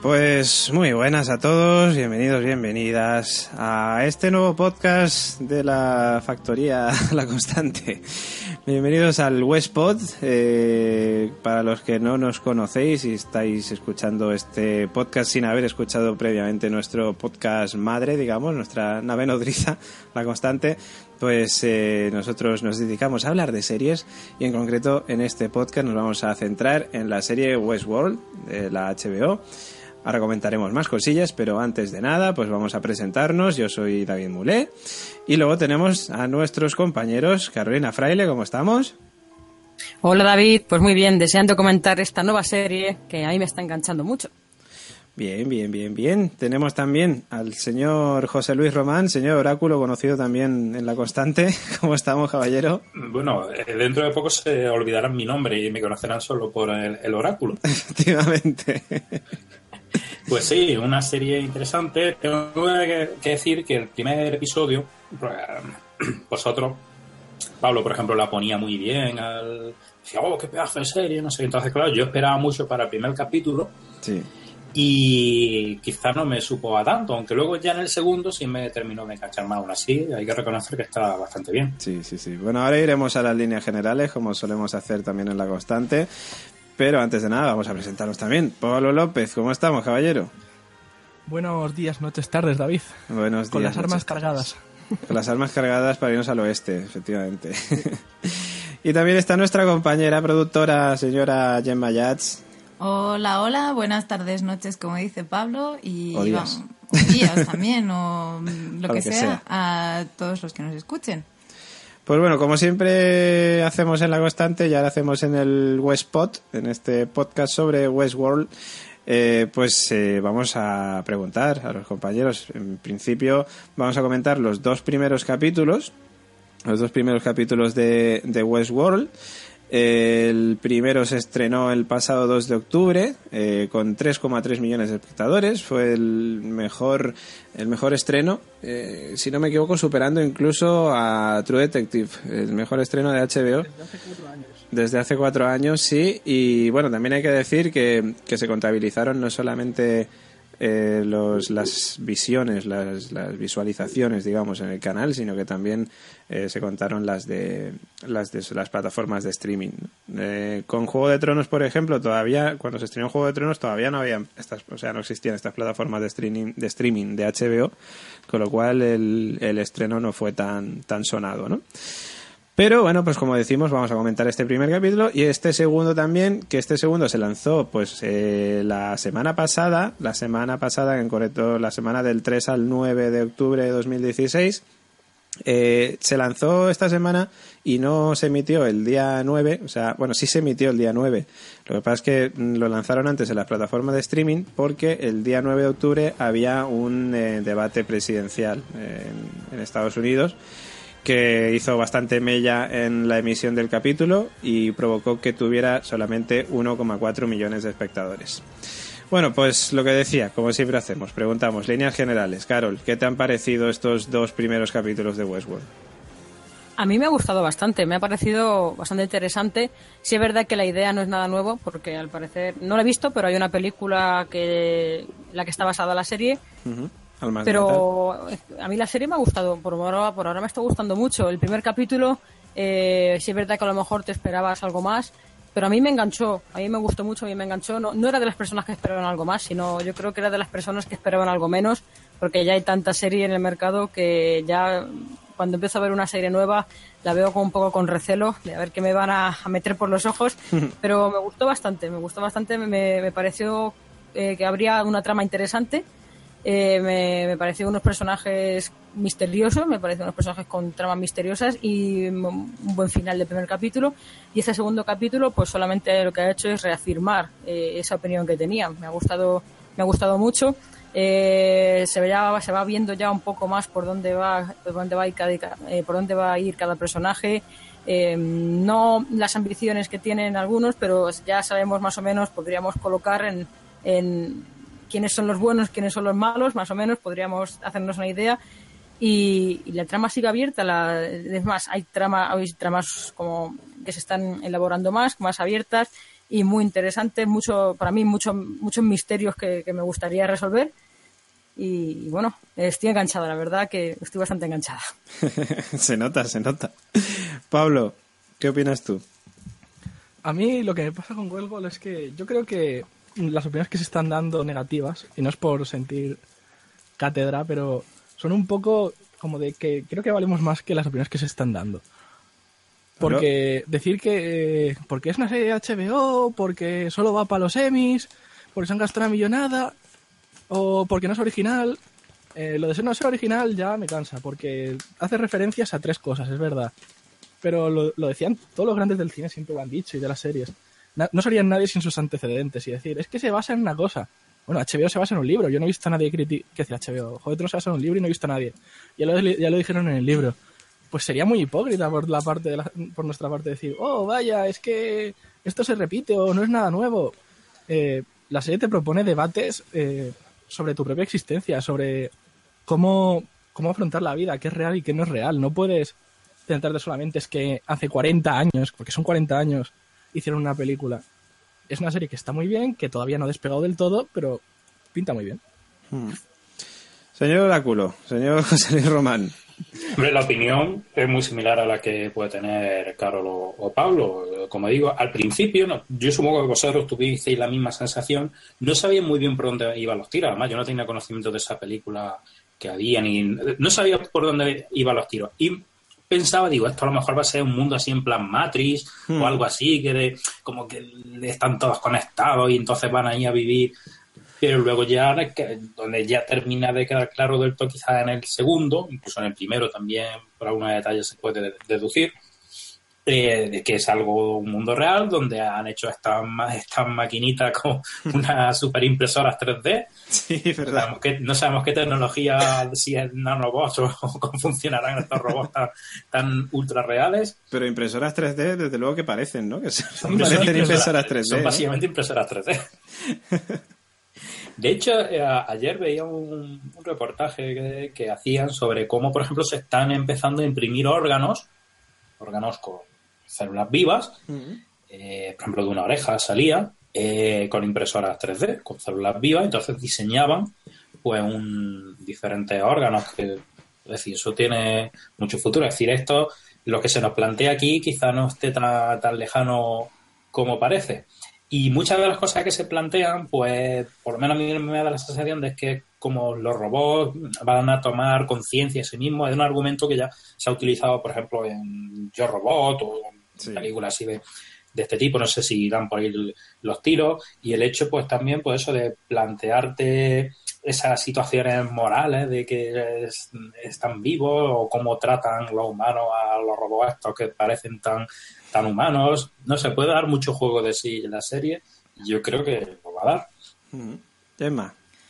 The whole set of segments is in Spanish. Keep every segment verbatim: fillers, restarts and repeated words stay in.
Pues muy buenas a todos, bienvenidos, bienvenidas a este nuevo podcast de la factoría La Constante. Bienvenidos al Westpod. Eh, para los que no nos conocéis y estáis escuchando este podcast sin haber escuchado previamente nuestro podcast madre, digamos, nuestra nave nodriza, La Constante, pues eh, nosotros nos dedicamos a hablar de series y en concreto en este podcast nos vamos a centrar en la serie Westworld de la H B O. Ahora comentaremos más cosillas, pero antes de nada, pues vamos a presentarnos. Yo soy David Mulé y luego tenemos a nuestros compañeros. Carolina Fraile, ¿cómo estamos? Hola David, pues muy bien, deseando comentar esta nueva serie que a mí me está enganchando mucho. Bien, bien, bien, bien. Tenemos también al señor José Luis Román, señor Oráculo, conocido también en La Constante. ¿Cómo estamos, caballero? Bueno, dentro de poco se olvidarán mi nombre y me conocerán solo por el, el Oráculo. Efectivamente. Pues sí, una serie interesante. Tengo que, que decir que el primer episodio, vosotros, Pablo, por ejemplo, la ponía muy bien. Al, decía, oh, qué pedazo de serie, no sé. Entonces, claro, yo esperaba mucho para el primer capítulo. Sí. Y quizás no me supo a tanto, aunque luego ya en el segundo sí me terminó de enganchar más. Aún así, hay que reconocer que está bastante bien. Sí, sí, sí. Bueno, ahora iremos a las líneas generales, como solemos hacer también en La Constante. Pero antes de nada, vamos a presentarnos también. Pablo López, ¿cómo estamos, caballero? Buenos días, noches, tardes, David. Buenos días. Con las armas noches, cargadas. Con las armas cargadas para irnos al oeste, efectivamente. Y también está nuestra compañera productora, señora Gemma Yats. Hola, hola, buenas tardes, noches, como dice Pablo. Y o días. Vamos, o días también, o lo que, que sea, sea, a todos los que nos escuchen. Pues bueno, como siempre hacemos en La Constante, ya lo hacemos en el Westpod, en este podcast sobre Westworld, eh, pues eh, vamos a preguntar a los compañeros. En principio vamos a comentar los dos primeros capítulos, los dos primeros capítulos de, de Westworld. El primero se estrenó el pasado dos de octubre eh, con tres coma tres millones de espectadores. Fue el mejor el mejor estreno, eh, si no me equivoco, superando incluso a True Detective, el mejor estreno de H B O. Desde hace cuatro años. Desde hace cuatro años, sí. Y bueno, también hay que decir que, que se contabilizaron no solamente eh, los, las visiones, las, las visualizaciones, digamos, en el canal, sino que también eh, se contaron las de las de las plataformas de streaming. Eh, con Juego de Tronos, por ejemplo, todavía cuando se estrenó Juego de Tronos todavía no había estas, o sea, no existían estas plataformas de streaming de streaming de H B O, con lo cual el, el estreno no fue tan tan sonado, ¿no? Pero bueno, pues como decimos, vamos a comentar este primer capítulo y este segundo también, que este segundo se lanzó pues eh, la semana pasada, la semana pasada, en correcto, la semana del tres al nueve de octubre de dos mil dieciséis. Eh, se lanzó esta semana y no se emitió el día nueve, o sea, bueno, sí se emitió el día nueve. Lo que pasa es que lo lanzaron antes en la plataforma de streaming porque el día nueve de octubre había un eh, debate presidencial eh, en, en Estados Unidos, que hizo bastante mella en la emisión del capítulo y provocó que tuviera solamente uno coma cuatro millones de espectadores. Bueno, pues lo que decía, como siempre hacemos, preguntamos, líneas generales. Carol, ¿qué te han parecido estos dos primeros capítulos de Westworld? A mí me ha gustado bastante, me ha parecido bastante interesante. Sí es verdad que la idea no es nada nuevo, porque al parecer, no la he visto, pero hay una película que en la que está basada la serie. Uh-huh. Pero a mí la serie me ha gustado, por ahora, por ahora me está gustando mucho. El primer capítulo, eh, sí es verdad que a lo mejor te esperabas algo más, pero a mí me enganchó, a mí me gustó mucho, a mí me enganchó. No, no era de las personas que esperaban algo más, sino yo creo que era de las personas que esperaban algo menos, porque ya hay tanta serie en el mercado que ya cuando empiezo a ver una serie nueva la veo con un poco con recelo de a ver qué me van a, a meter por los ojos, pero me gustó bastante, me gustó bastante, me, me pareció eh, que habría una trama interesante. Eh, me, me pareció unos personajes misteriosos, me parecen unos personajes con tramas misteriosas y un buen final del primer capítulo. Y este segundo capítulo, pues solamente lo que ha hecho es reafirmar eh, esa opinión que tenía. Me ha gustado, me ha gustado mucho. Eh, se, va, se va viendo ya un poco más por dónde va, por dónde va a ir cada, eh, por dónde va a ir cada personaje. Eh, no las ambiciones que tienen algunos, pero ya sabemos más o menos, podríamos colocar en, en quiénes son los buenos, quiénes son los malos, más o menos podríamos hacernos una idea. Y, y la trama sigue abierta. La, es más, hay, trama, hay tramas como que se están elaborando más, más abiertas, y muy interesante, mucho para mí mucho, muchos misterios que, que me gustaría resolver. Y, y bueno, estoy enganchada, la verdad que estoy bastante enganchada. Se nota, se nota. Pablo, ¿qué opinas tú? A mí lo que me pasa con Westworld es que yo creo que las opiniones que se están dando negativas, y no es por sentir cátedra, pero son un poco como de que creo que valemos más que las opiniones que se están dando. Porque ¿Pero? decir que eh, porque es una serie de H B O, porque solo va para los Emmys, porque se han gastado una millonada, o porque no es original, eh, lo de ser no ser original ya me cansa, porque hace referencias a tres cosas, es verdad. Pero lo, lo decían todos los grandes del cine, siempre lo han dicho, y de las series. Na, no serían nadie sin sus antecedentes y decir, es que se basa en una cosa. Bueno, H B O se basa en un libro. Yo no he visto a nadie criticar. ¿Qué decir H B O? Joder, no se basa en un libro y no he visto a nadie. Ya lo, ya lo dijeron en el libro. Pues sería muy hipócrita por la parte de la, por nuestra parte decir, oh, vaya, es que esto se repite o no es nada nuevo. Eh, la serie te propone debates eh, sobre tu propia existencia, sobre cómo, cómo afrontar la vida, qué es real y qué no es real. No puedes centrarte solamente es que hace cuarenta años, porque son cuarenta años, hicieron una película. Es una serie que está muy bien, que todavía no ha despegado del todo, pero pinta muy bien. Hmm. Señor Oráculo, señor José Luis Román. Hombre, la opinión es muy similar a la que puede tener Carol o, o Pablo. Como digo, al principio, no, yo supongo que vosotros tuvisteis la misma sensación. No sabía muy bien por dónde iban los tiros. Además, yo no tenía conocimiento de esa película que había, ni no sabía por dónde iban los tiros. Y pensaba, digo, esto a lo mejor va a ser un mundo así en plan Matrix hmm. o algo así, que de, como que están todos conectados y entonces van ahí a vivir. Pero luego ya, donde ya termina de quedar claro del todo, quizás en el segundo, incluso en el primero también, por algunos detalles se puede deducir, eh, de que es algo, un mundo real, donde han hecho estas estas maquinitas con unas superimpresoras tres D. Sí, verdad. No sabemos qué, no sabemos qué tecnología, si es nanobots o, o cómo funcionarán estos robots tan, tan ultra reales. Pero impresoras tres D, desde luego que parecen, ¿no? Que son, son parecen impresoras tres D. Son ¿eh? básicamente impresoras tres D. De hecho, eh, ayer veía un, un reportaje que, que hacían sobre cómo, por ejemplo, se están empezando a imprimir órganos, órganos con células vivas, uh-huh. eh, por ejemplo, de una oreja salía, eh, con impresoras tres D, con células vivas, entonces diseñaban pues un diferentes órganos, que, es decir, eso tiene mucho futuro. Es decir, esto, lo que se nos plantea aquí, quizá no esté tan, tan lejano como parece. Y muchas de las cosas que se plantean, pues, por lo menos a mí me da la sensación de que como los robots van a tomar conciencia de sí mismos, es un argumento que ya se ha utilizado, por ejemplo, en Yo Robot o en sí. películas así de, de este tipo, no sé si dan por ahí los tiros, y el hecho, pues, también, pues, eso de plantearte esas situaciones morales de que es, están vivos o cómo tratan los humanos a los robots estos que parecen tan tan humanos, no se puede dar mucho juego de sí en la serie, yo creo que lo va a dar. Mm. Emma.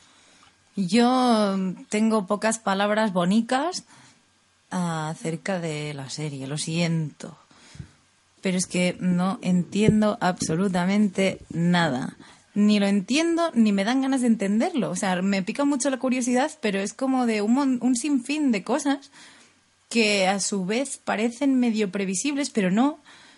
Yo tengo pocas palabras bonitas acerca de la serie, lo siento, pero es que no entiendo absolutamente nada. Ni lo entiendo, ni me dan ganas de entenderlo. O sea, me pica mucho la curiosidad, pero es como de un, un sinfín de cosas que a su vez parecen medio previsibles, pero no.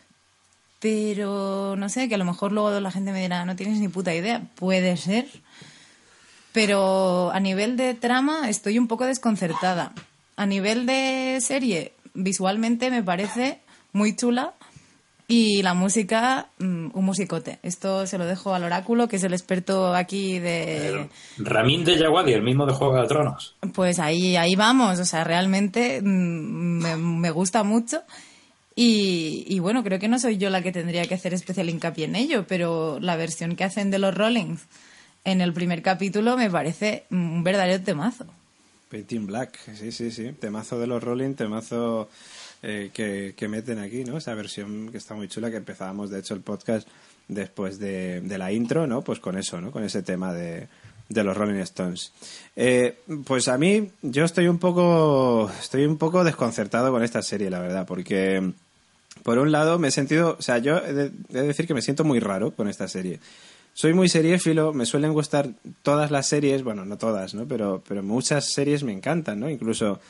Pero, no sé, que a lo mejor luego la gente me dirá, no tienes ni puta idea. Puede ser. Pero a nivel de trama estoy un poco desconcertada. A nivel de serie, visualmente me parece muy chula. Y la música, um, un musicote. Esto se lo dejo al Oráculo, que es el experto aquí de... Ramin Djawadi, el mismo de Juego de Tronos. Pues ahí ahí vamos. O sea, realmente um, me, me gusta mucho. Y, y bueno, creo que no soy yo la que tendría que hacer especial hincapié en ello, pero la versión que hacen de los Rollings en el primer capítulo me parece un verdadero temazo. Painting Black, sí, sí, sí. Temazo de los Rolling, temazo... Eh, que, que meten aquí, ¿no? Esa versión que está muy chula, que empezábamos, de hecho, el podcast después de, de la intro, ¿no? Pues con eso, ¿no? Con ese tema de, de los Rolling Stones. Eh, pues a mí, yo estoy un poco, estoy un poco desconcertado con esta serie, la verdad, porque por un lado me he sentido, o sea, yo he de, he de decir que me siento muy raro con esta serie. Soy muy seriéfilo, me suelen gustar todas las series, bueno, no todas, ¿no? Pero, pero muchas series me encantan, ¿no? Incluso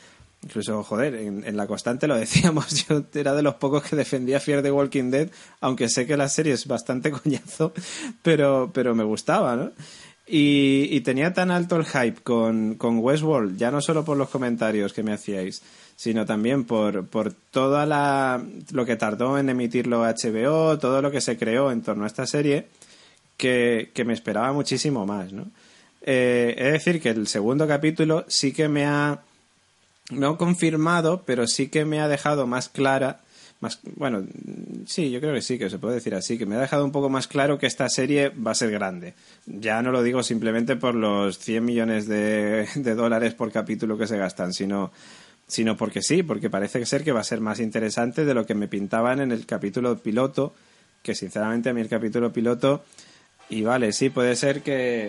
Incluso, joder, en, en La Constante lo decíamos, yo era de los pocos que defendía Fear the Walking Dead, aunque sé que la serie es bastante coñazo, pero, pero me gustaba, ¿no? Y, y tenía tan alto el hype con, con Westworld, ya no solo por los comentarios que me hacíais, sino también por, por toda la lo que tardó en emitirlo H B O, todo lo que se creó en torno a esta serie, que, que me esperaba muchísimo más, ¿no? Eh, es decir, que el segundo capítulo sí que me ha, no confirmado, pero sí que me ha dejado más clara, más, bueno, sí, yo creo que sí, que se puede decir así, que me ha dejado un poco más claro que esta serie va a ser grande. Ya no lo digo simplemente por los cien millones de, de dólares por capítulo que se gastan, sino, sino porque sí, porque parece ser que va a ser más interesante de lo que me pintaban en el capítulo piloto, que sinceramente a mí el capítulo piloto, y vale, sí, puede ser que...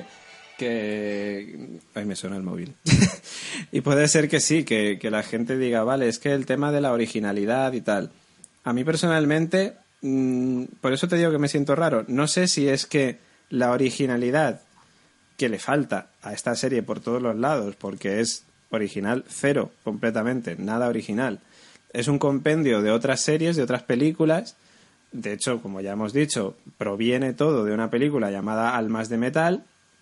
que ay, me suena el móvil y puede ser que sí, que, que la gente diga, vale, es que el tema de la originalidad y tal, a mí personalmente mmm, por eso te digo que me siento raro, no sé si es que la originalidad que le falta a esta serie por todos los lados, porque es original cero, completamente, nada original, es un compendio de otras series, de otras películas. De hecho, como ya hemos dicho, proviene todo de una película llamada Almas de Metal.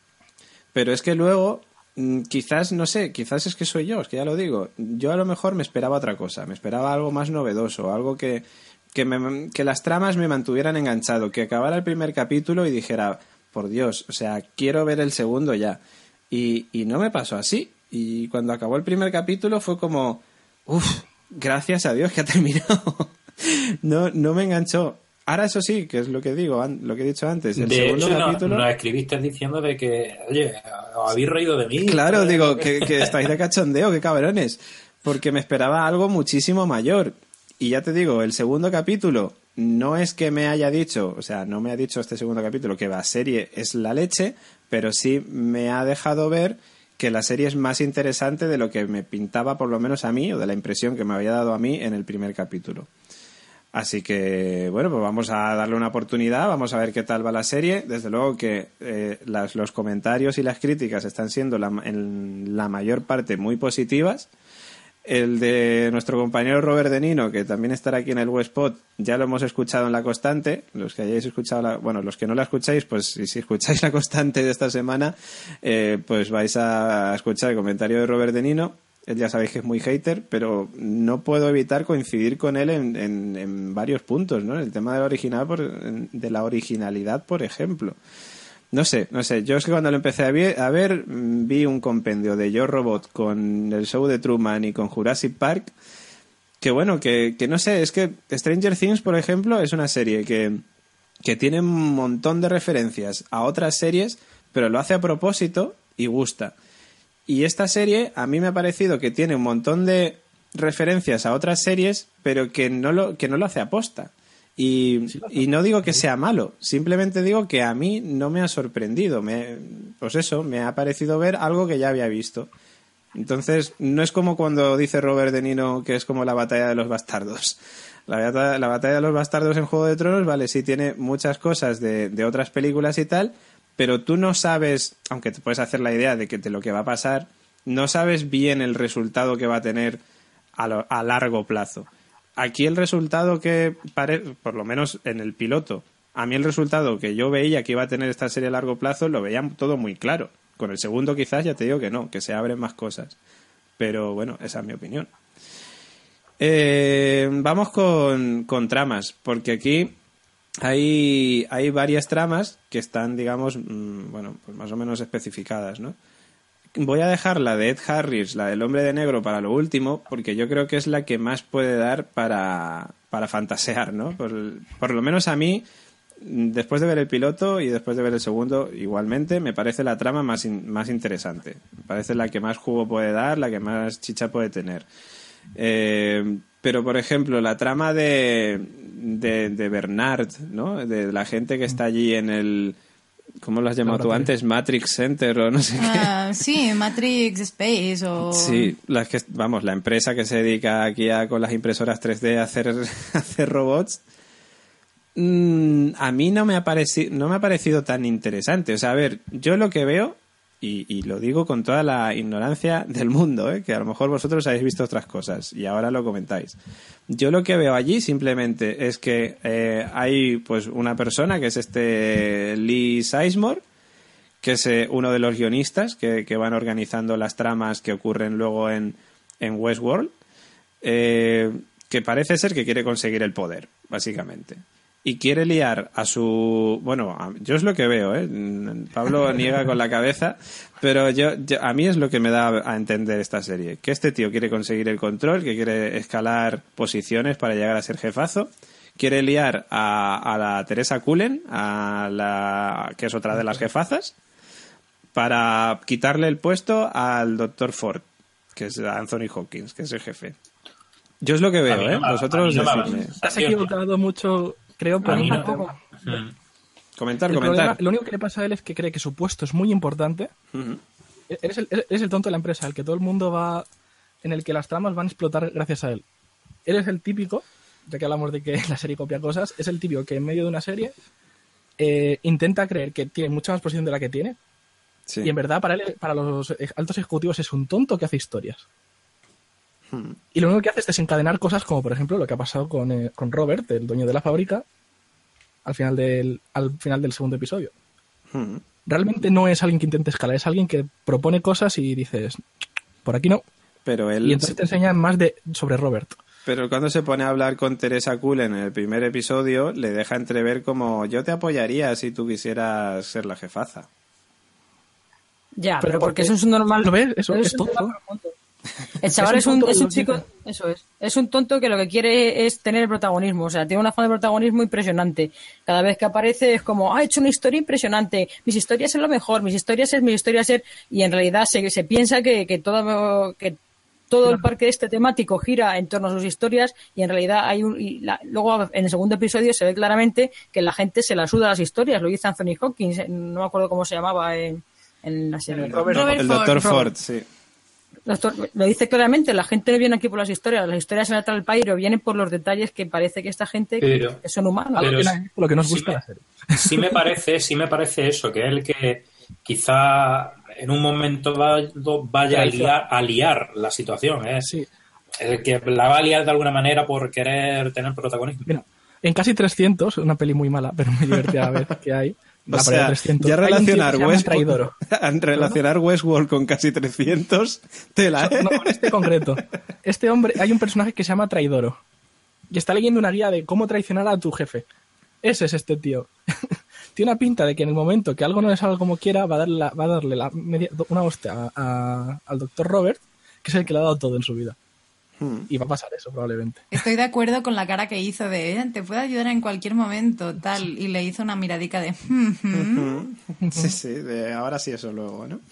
Pero es que luego, quizás, no sé, quizás es que soy yo, es que ya lo digo. Yo a lo mejor me esperaba otra cosa, me esperaba algo más novedoso, algo que, que, me, que las tramas me mantuvieran enganchado, que acabara el primer capítulo y dijera, por Dios, o sea, quiero ver el segundo ya. Y, y no me pasó así. Y cuando acabó el primer capítulo fue como, uff, gracias a Dios que ha terminado. no, no me enganchó. Ahora eso sí, que es lo que digo, lo que he dicho antes. El de segundo hecho, capítulo... nos escribiste diciendo de que, oye, os habéis reído de mí. Claro, digo, que, que estáis de cachondeo, qué cabrones. Porque me esperaba algo muchísimo mayor. Y ya te digo, el segundo capítulo no es que me haya dicho, o sea, no me ha dicho este segundo capítulo que la serie es la leche, pero sí me ha dejado ver que la serie es más interesante de lo que me pintaba, por lo menos a mí, o de la impresión que me había dado a mí en el primer capítulo. Así que, bueno, pues vamos a darle una oportunidad, vamos a ver qué tal va la serie. Desde luego que eh, las, los comentarios y las críticas están siendo la, en la mayor parte muy positivas. El de nuestro compañero Robert De Nino, que también estará aquí en el Westpod, ya lo hemos escuchado en La Constante. Los que hayáis escuchado, la, bueno, los que no la escucháis, pues si, si escucháis La Constante de esta semana, eh, pues vais a escuchar el comentario de Robert De Nino. Él ya sabéis que es muy hater, pero no puedo evitar coincidir con él en, en, en varios puntos, ¿no? El tema de la original, por, de la originalidad, por ejemplo. No sé, no sé. Yo es que cuando lo empecé a ver, a ver, vi un compendio de Yo Robot con el show de Truman y con Jurassic Park, que bueno, que, que no sé, es que Stranger Things, por ejemplo, es una serie que, que tiene un montón de referencias a otras series, pero lo hace a propósito y gusta. Y esta serie a mí me ha parecido que tiene un montón de referencias a otras series, pero que no lo, que no lo hace aposta. Y, y no digo que sea malo, simplemente digo que a mí no me ha sorprendido. Me, pues eso, me ha parecido ver algo que ya había visto. Entonces, no es como cuando dice Robert De Nino que es como la batalla de los bastardos. La, la batalla de los bastardos en Juego de Tronos, vale, sí tiene muchas cosas de, de otras películas y tal, pero tú no sabes, aunque te puedes hacer la idea de que de lo que va a pasar, no sabes bien el resultado que va a tener a, lo, a largo plazo. Aquí el resultado que, pare, por lo menos en el piloto, a mí el resultado que yo veía que iba a tener esta serie a largo plazo lo veía todo muy claro. Con el segundo quizás ya te digo que no, que se abren más cosas. Pero bueno, esa es mi opinión. Eh, vamos con, con tramas, porque aquí hay, hay varias tramas que están, digamos, mmm, bueno, pues más o menos especificadas, ¿no? Voy a dejar la de Ed Harris, la del Hombre de Negro, para lo último, porque yo creo que es la que más puede dar para, para fantasear, ¿no? Por, por lo menos a mí, después de ver el piloto y después de ver el segundo, igualmente, me parece la trama más, in, más interesante. Me parece la que más jugo puede dar, la que más chicha puede tener. Eh, pero, por ejemplo, la trama de, de, de Bernard, ¿no? De la gente que está allí en el... ¿Cómo lo has llamado tú antes? Matrix Center o no sé qué. Uh, sí, Matrix Space o... Sí, las que, vamos, la empresa que se dedica aquí a, con las impresoras tres D a hacer, a hacer robots. Mm, a mí no me, ha parecido, no me ha parecido tan interesante. O sea, a ver, yo lo que veo, y, y lo digo con toda la ignorancia del mundo, ¿eh? Que a lo mejor vosotros habéis visto otras cosas y ahora lo comentáis. Yo lo que veo allí simplemente es que eh, hay pues una persona que es este Lee Sizemore, que es eh, uno de los guionistas que, que van organizando las tramas que ocurren luego en, en Westworld, eh, que parece ser que quiere conseguir el poder, básicamente. Y quiere liar a su... Bueno, a, yo es lo que veo, ¿eh? Pablo niega con la cabeza, pero yo, yo a mí es lo que me da a entender esta serie. Que este tío quiere conseguir el control, que quiere escalar posiciones para llegar a ser jefazo. Quiere liar a, a la Teresa Cullen, a la, que es otra de las jefazas, para quitarle el puesto al doctor Ford, que es Anthony Hopkins, que es el jefe. Yo es lo que veo, ¿eh? No, Vosotros no decidme. Te has equivocado mucho, creo, por un poco. Mm. Comentar, El comentar. problema, lo único que le pasa a él es que cree que su puesto es muy importante. Uh-huh. Eres el, eres el tonto de la empresa, el que todo el mundo va... en el que las tramas van a explotar gracias a él. Él es el típico, ya que hablamos de que la serie copia cosas, es el típico que en medio de una serie eh, intenta creer que tiene mucha más posición de la que tiene. Sí. Y en verdad, para él, para los altos ejecutivos, es un tonto que hace historias. Hmm. Y lo único que hace es desencadenar cosas como, por ejemplo, lo que ha pasado con, eh, con Robert, el dueño de la fábrica, al final del, al final del segundo episodio. Hmm. Realmente no es alguien que intente escalar, es alguien que propone cosas y dices, por aquí no. Pero él... Y entonces te enseñan más de sobre Robert. Pero cuando se pone a hablar con Teresa Cullen en el primer episodio, le deja entrever como yo te apoyaría si tú quisieras ser la jefaza. Ya, Pero pero porque porque- eso es un normal. ¿Lo ves? Eso pero es un tema tonto. profundo. El chaval es un un, tonto es de un los chico, mismos. eso es, es un tonto que lo que quiere es tener el protagonismo, o sea, tiene una afán de protagonismo impresionante. Cada vez que aparece es como, ah, he hecho una historia impresionante, mis historias son lo mejor, mis historias es, mis historias es, y en realidad se, se piensa que, que todo, que todo el parque este temático gira en torno a sus historias y en realidad hay un, y la- luego en el segundo episodio se ve claramente que la gente se la suda las historias, lo dice Anthony Hopkins, no me acuerdo cómo se llamaba en, en la serie. Robert- Robert El Ford. doctor Ford, Robert. sí. Doctor, lo dice claramente, la gente no viene aquí por las historias, las historias en el pairo vienen por los detalles que parece que esta gente Pero- que son humanos. pero- Algo que, lo que nos sí gusta me- de la serie. Sí me parece, sí me parece eso, que es el que quizá en un momento dado vaya a liar, a liar la situación, es Sí. el que la va a liar de alguna manera por querer tener protagonismo. Mira, en Casi trescientos, una peli muy mala, pero muy divertida a la vez que hay, O la sea, pared trescientos, ya hay un tío que relacionar, se llama West... Traidoro. relacionar Westworld con Casi trescientos, tela, ¿eh? No, con este concreto. Este hombre, hay un personaje que se llama Traidoro. Y está leyendo una guía de cómo traicionar a tu jefe. Ese es este tío. Tiene una pinta de que en el momento que algo no le salga como quiera, va a darle, la, va a darle la media- una hostia a- a- al doctor Robert, que es el que le ha dado todo en su vida. Hmm. Y va a pasar eso, probablemente. Estoy de acuerdo con la cara que hizo de "Eh, te puedo ayudar en cualquier momento, tal", y le hizo una miradica de "Hmm, hmm". Sí, sí, de ahora sí, eso luego, ¿no?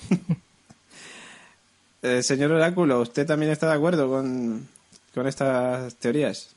Eh, señor Oráculo, ¿usted también está de acuerdo con, con estas teorías?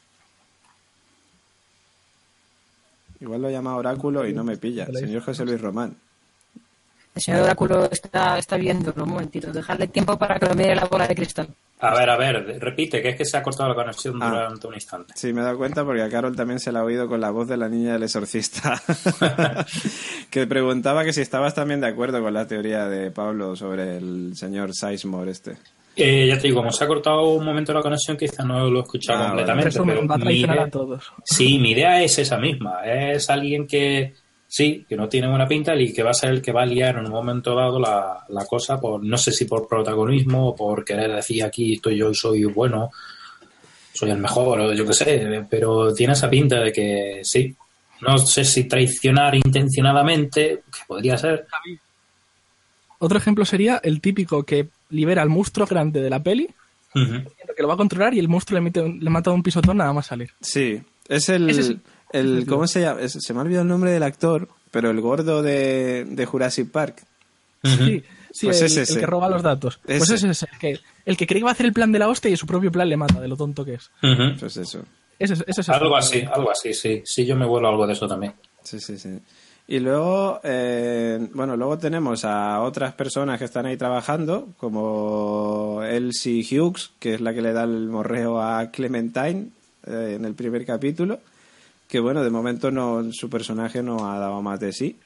Igual lo llama Oráculo y no me pilla. Señor José Luis Román. El señor Oráculo está, está viéndolo, un momentito, dejarle tiempo para que lo mire la bola de cristal. A ver, a ver, repite, que es que se ha cortado la conexión Ah. durante un instante. Sí, me he dado cuenta porque a Carol también se la ha oído con la voz de la niña del exorcista. Que preguntaba que si estabas también de acuerdo con la teoría de Pablo sobre el señor Sizemore este. Eh, ya te digo, como se ha cortado un momento la conexión, quizás no lo he escuchado Ah, vale. completamente. Resumen, pero va a mi traicionar idea- a todos. Sí, mi idea es esa misma. Es alguien que, sí, que no tiene buena pinta y que va a ser el que va a liar en un momento dado la, la cosa, por no sé si por protagonismo o por querer decir aquí estoy yo y soy bueno, soy el mejor o yo qué sé, pero tiene esa pinta de que sí. No sé si traicionar intencionadamente, que podría ser. Otro ejemplo sería el típico que libera al monstruo grande de la peli, Ujú. que lo va a controlar y el monstruo le, mete un- le mata un pisotón nada más salir. Sí, es el... Ese es- el ese es ¿Cómo se llama? Es- se me ha olvidado el nombre del actor, pero el gordo de, de Jurassic Park. Ujú. Sí, sí, Pues el, es ese. el que roba los datos. Pues Ese. ese es el que, el que cree que va a hacer el plan de la hostia y su propio plan le mata de lo tonto que es. Ujú. Pues eso. Ese, es- ese es Algo así, algo así, sí. Sí, yo me vuelo algo de eso también. Sí, sí, sí. Y luego, eh, bueno, luego tenemos a otras personas que están ahí trabajando, como Elsie Hughes, que es la que le da el morreo a Clementine eh, en el primer capítulo, que bueno, de momento no, su personaje no ha dado más de sí.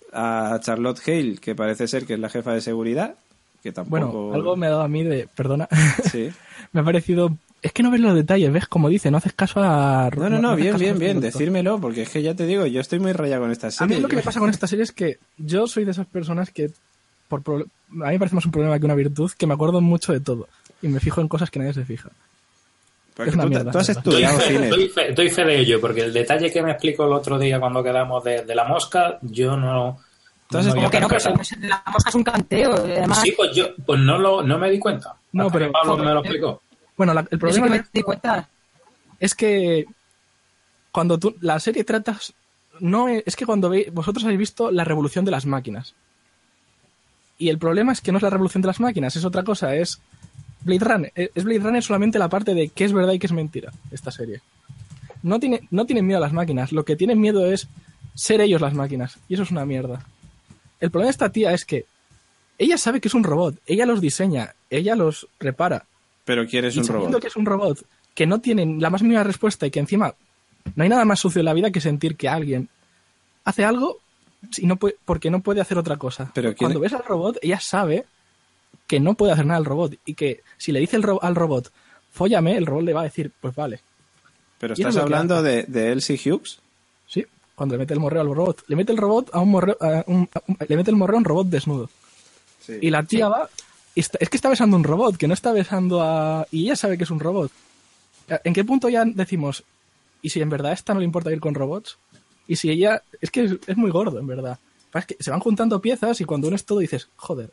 a Charlotte Hale, que parece ser que es la jefa de seguridad, que tampoco... Bueno, algo me ha dado a mí de... Perdona. Sí. Me ha parecido... Es que no ves los detalles, ¿ves? Como dice, no haces caso a... No, no, no, haces bien, caso a bien, los bien, productos. decírmelo, porque es que ya te digo, yo estoy muy rayado con esta A serie. mí lo que me pasa con esta serie es que yo soy de esas personas que... por pro- A mí me parece más un problema que una virtud, que me acuerdo mucho de todo. Y me fijo en cosas que nadie se fija. Porque es una tú, mierda, tú has la verdad. Doy estudiado fe, cine. doy, fe, doy fe de ello, porque el detalle que me explicó el otro día cuando quedamos de, de la mosca, yo no... Entonces, no Como que no, pero percatado. la mosca es un canteo. Además, Sí, pues yo pues no, lo, no me di cuenta. No, Hasta pero- que Pablo me lo explicó. Bueno, la- el yo sí problema que es me di cuenta. es que cuando tú la serie tratas no es, es que cuando ve, vosotros habéis visto la revolución de las máquinas y el problema es que no es la revolución de las máquinas, es otra cosa, es Blade Runner, es Blade Runner solamente la parte de qué es verdad y qué es mentira, esta serie. No tiene no tienen miedo a las máquinas, lo que tienen miedo es ser ellos las máquinas y eso es una mierda. El problema de esta tía es que ella sabe que es un robot, ella los diseña, ella los repara. Pero quieres Y un sabiendo robot. que es un robot que no tiene la más mínima respuesta y que encima no hay nada más sucio en la vida que sentir que alguien hace algo y no puede, porque no puede hacer otra cosa. Pero ¿quién- cuando ves al robot, ella sabe que no puede hacer nada el robot y que si le dice el ro- al robot, fóllame, el robot le va a decir, pues vale. Pero y eso estás es lo que hablando hace. de, de Elsie Hughes. Sí, cuando le mete el morreo al robot. Le mete el robot a un morreo, a un- a un- le mete el morreo a un robot desnudo. Sí. Y la tía va... y está- es que está besando a un robot, que no está besando a... Y ella sabe que es un robot. ¿En qué punto ya decimos, y si en verdad a esta no le importa ir con robots? Y si ella... Es que es, es muy gordo, en verdad. Es que se van juntando piezas y cuando unes todo dices, joder.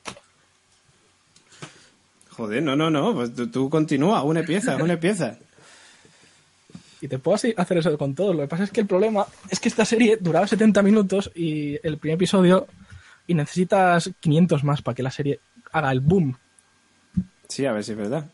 Joder, no, no, no. Pues tú, tú continúa, une pieza, une pieza. Y te puedo así hacer eso con todo. Lo que pasa es que el problema es que esta serie duraba setenta minutos y el primer episodio... Y necesitas quinientos más para que la serie haga el boom. Sí, a ver si es verdad.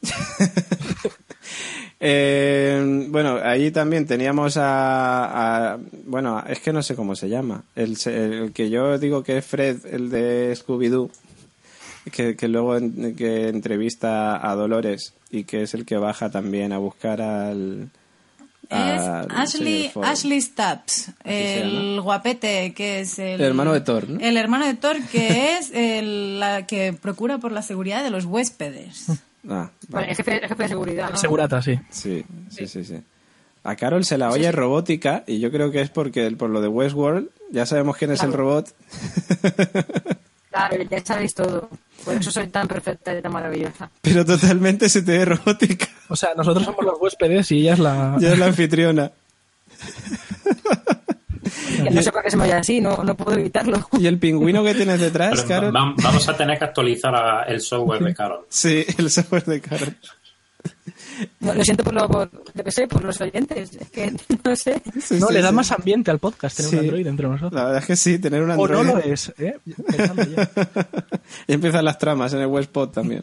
Eh, bueno, ahí también teníamos a, a- bueno, es que no sé cómo se llama, el, se- el que yo digo que es Fred, el de Scooby-Doo, que, que luego en- que entrevista a Dolores y que es el que baja también a buscar al, Es al Ashley, señor Ford. Ashley Stubbs, se el llama. guapete que es el, El hermano de Thor, ¿no? El hermano de Thor que es el, la que procura por la seguridad de los huéspedes. Ah, Vale, vale. el jefe, el jefe de seguridad. ¿no? Segurata, sí. Sí, sí, sí, sí. A Carol se la oye robótica y yo creo que es porque por lo de Westworld ya sabemos quién es el robot. Claro, ya sabéis todo. Por eso soy tan perfecta y tan maravillosa. Pero totalmente se te ve robótica. O sea, nosotros somos los huéspedes y ella es la... Ya es la anfitriona. Que no sé por qué se me vaya así, no, no puedo evitarlo. ¿Y el pingüino que tienes detrás, Pero Carol? va- vamos a tener que actualizar a- el software de Carol. Sí, el software de Carol. No, lo siento por lo, por, yo qué sé, por los oyentes. Es que no sé. Sí, No, sí, le da sí. más ambiente al podcast tener Sí. un Android entre nosotros. La verdad es que sí, tener un O Android. no lo es, ¿eh? Pensando ya. Y empiezan las tramas en el Westpod también.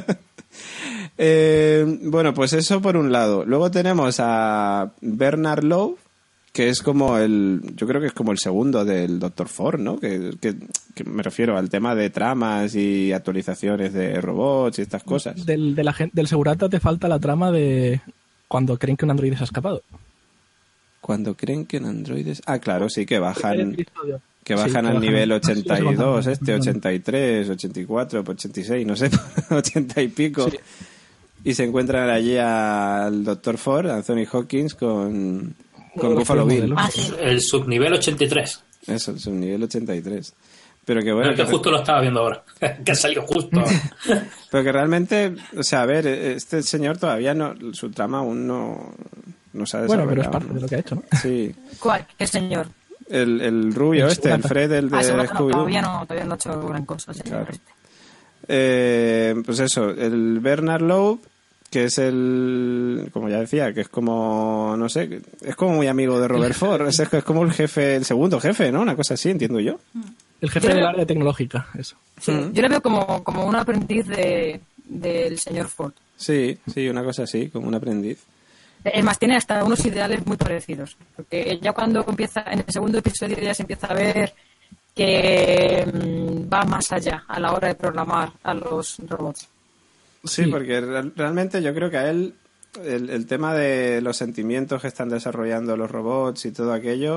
Eh, bueno, pues eso por un lado. Luego tenemos a Bernard Lowe, que es como el, yo creo que es como el segundo del doctor Ford, ¿no? Que, que, que me refiero al tema de tramas y actualizaciones de robots y estas cosas. Del, de la gen- del segurata te falta la trama de cuando creen que un androide se ha escapado. Cuando creen que en androides... Ah, claro, sí, que bajan... Que Sí, bajan que al bajan- nivel Ah, sí, ochenta y ya se dos, contaron. este, ochenta y tres, ochenta y cuatro, ochenta y seis, no sé, ochenta y pico. Sí. Y se encuentran allí al doctor Ford, Anthony Hopkins, con, con Los Buffalo Bill. modelos. Ah, sí. El subnivel ochenta y tres. Eso, el subnivel ochenta y tres. Pero que bueno, Bueno, que que, justo lo estaba viendo ahora. Que ha salido justo. pero que realmente, o sea, a ver, este señor todavía no, su trama aún no, no se ha Bueno, desarrollado. pero es parte de lo que ha hecho, ¿no? Sí. ¿Cuál? ¿Qué señor? El, el rubio El este, el segurata. Fred, el de Ah, seguro que no, Scooby-Doo. todavía no, todavía no he hecho gran cosa. señor. Claro. Eh, pues eso, el Bernard Lowe, que es el, como ya decía, que es como, no sé, es como muy amigo de Robert Ford, es, es como el jefe, el segundo jefe, ¿no? Una cosa así, entiendo yo. El jefe del área tecnológica, eso. Sí, yo le veo como, como un aprendiz de, del señor Ford. Sí, sí, una cosa así, como un aprendiz. Es más, tiene hasta unos ideales muy parecidos. Porque ya cuando empieza, en el segundo episodio ya se empieza a ver que mm, va más allá a la hora de programar a los robots. Sí, Sí. porque real- realmente yo creo que a él el, el tema de los sentimientos que están desarrollando los robots y todo aquello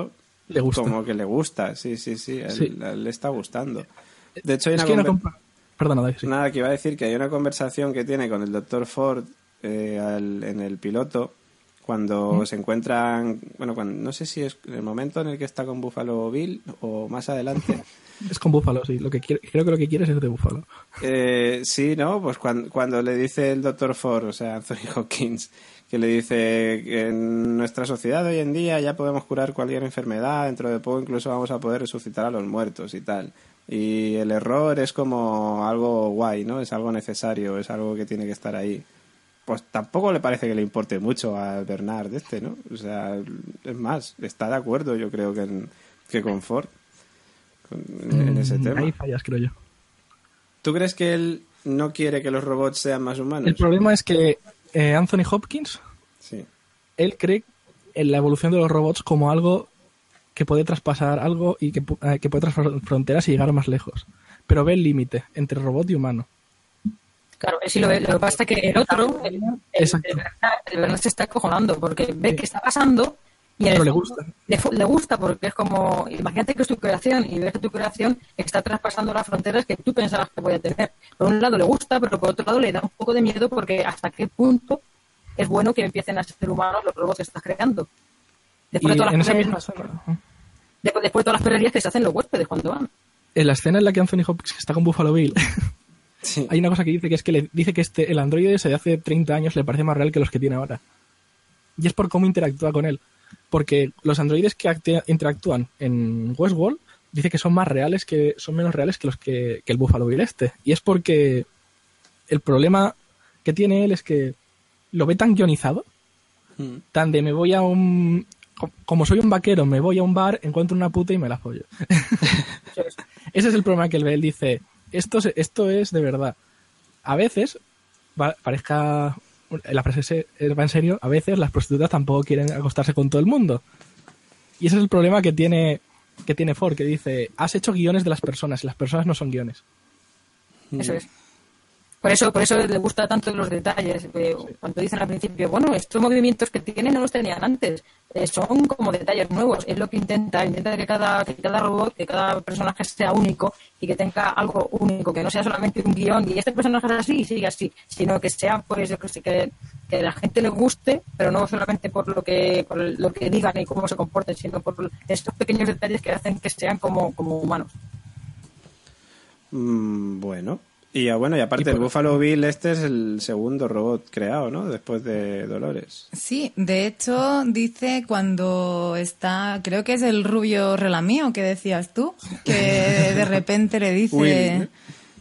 Le gusta. como que le gusta, sí, sí, sí, él, Sí. él le está gustando. De hecho, hay Es una, que hay una conver- compa- Perdona, Dave, sí. Nada, que iba a decir que hay una conversación que tiene con el doctor Ford eh, al- en el piloto cuando ¿Mm? se encuentran, bueno, cuando, no sé si es en el momento en el que está con Buffalo Bill o más adelante. Es con Búfalo, sí. Lo que quiere, creo que lo que quieres es de Búfalo. Eh, sí, ¿no? Pues cuando, cuando le dice el doctor Ford, o sea, Anthony Hopkins, que le dice que en nuestra sociedad hoy en día ya podemos curar cualquier enfermedad, dentro de poco incluso vamos a poder resucitar a los muertos y tal. Y el error es como algo guay, ¿no? Es algo necesario, es algo que tiene que estar ahí. Pues tampoco le parece que le importe mucho a Bernard este, ¿no? O sea, es más, está de acuerdo yo creo que, en, que con Ford con- en ese Mm, tema. Ahí fallas, creo yo. ¿Tú crees que él no quiere que los robots sean más humanos? El problema es que eh, Anthony Hopkins, Sí. él cree en la evolución de los robots como algo que puede traspasar algo y que, pu- eh, que puede traspasar fronteras y llegar más lejos. Pero ve el límite entre robot y humano. Claro, sí lo ve. Lo que pasa es que el otro, el, el, Exacto. el Bernard, el Bernard se está acojonando porque ve que está pasando y en Pero el le fondo gusta. Le, fu- le gusta porque es como, imagínate que es tu creación y ves que tu creación está traspasando las fronteras que tú pensabas que podía tener. Por un lado le gusta, pero por otro lado le da un poco de miedo porque hasta qué punto es bueno que empiecen a ser humanos los robots que estás creando. Después, Y de todas, en las esa perrerías, misma escena, después, después de todas las perrerías que se hacen los huéspedes cuando van. en la escena en la que Anthony Hopkins está con Buffalo Bill, Sí. hay una cosa que dice que es que le dice que este el androide ese de hace treinta años le parece más real que los que tiene ahora. Y es por cómo interactúa con él. Porque los androides que acte- interactúan en Westworld dice que son más reales, que son menos reales que los que, que el Buffalo Bill este. Y es porque el problema que tiene él es que lo ve tan guionizado, Mm. tan de me voy a un... co- Como soy un vaquero, me voy a un bar, encuentro una puta y me la follo. Ese es el problema que él ve. Él dice, esto, se- esto es de verdad. A veces, va- parezca... La frase se- va en serio, a veces las prostitutas tampoco quieren acostarse con todo el mundo. Y ese es el problema que tiene, que tiene Ford, que dice, has hecho guiones de las personas y las personas no son guiones. Eso es. Por eso, por eso le gusta tanto los detalles. Eh, Cuando dicen al principio, bueno, estos movimientos que tienen no los tenían antes. Eh, son como detalles nuevos. Es lo que intenta. Intenta que cada, que cada robot, que cada personaje sea único y que tenga algo único, que no sea solamente un guión y este personaje es así y sigue así, sino que sea por eso que, que, que a la gente le guste, pero no solamente por lo que, por lo que digan y cómo se comporten, sino por estos pequeños detalles que hacen que sean como, como humanos. Mm, bueno. Y ah, bueno, y aparte Y por- el Buffalo Bill este es el segundo robot creado, ¿no? Después de Dolores. Sí, de hecho dice cuando está, creo que es el rubio relamío que decías tú, que de repente le dice, Will,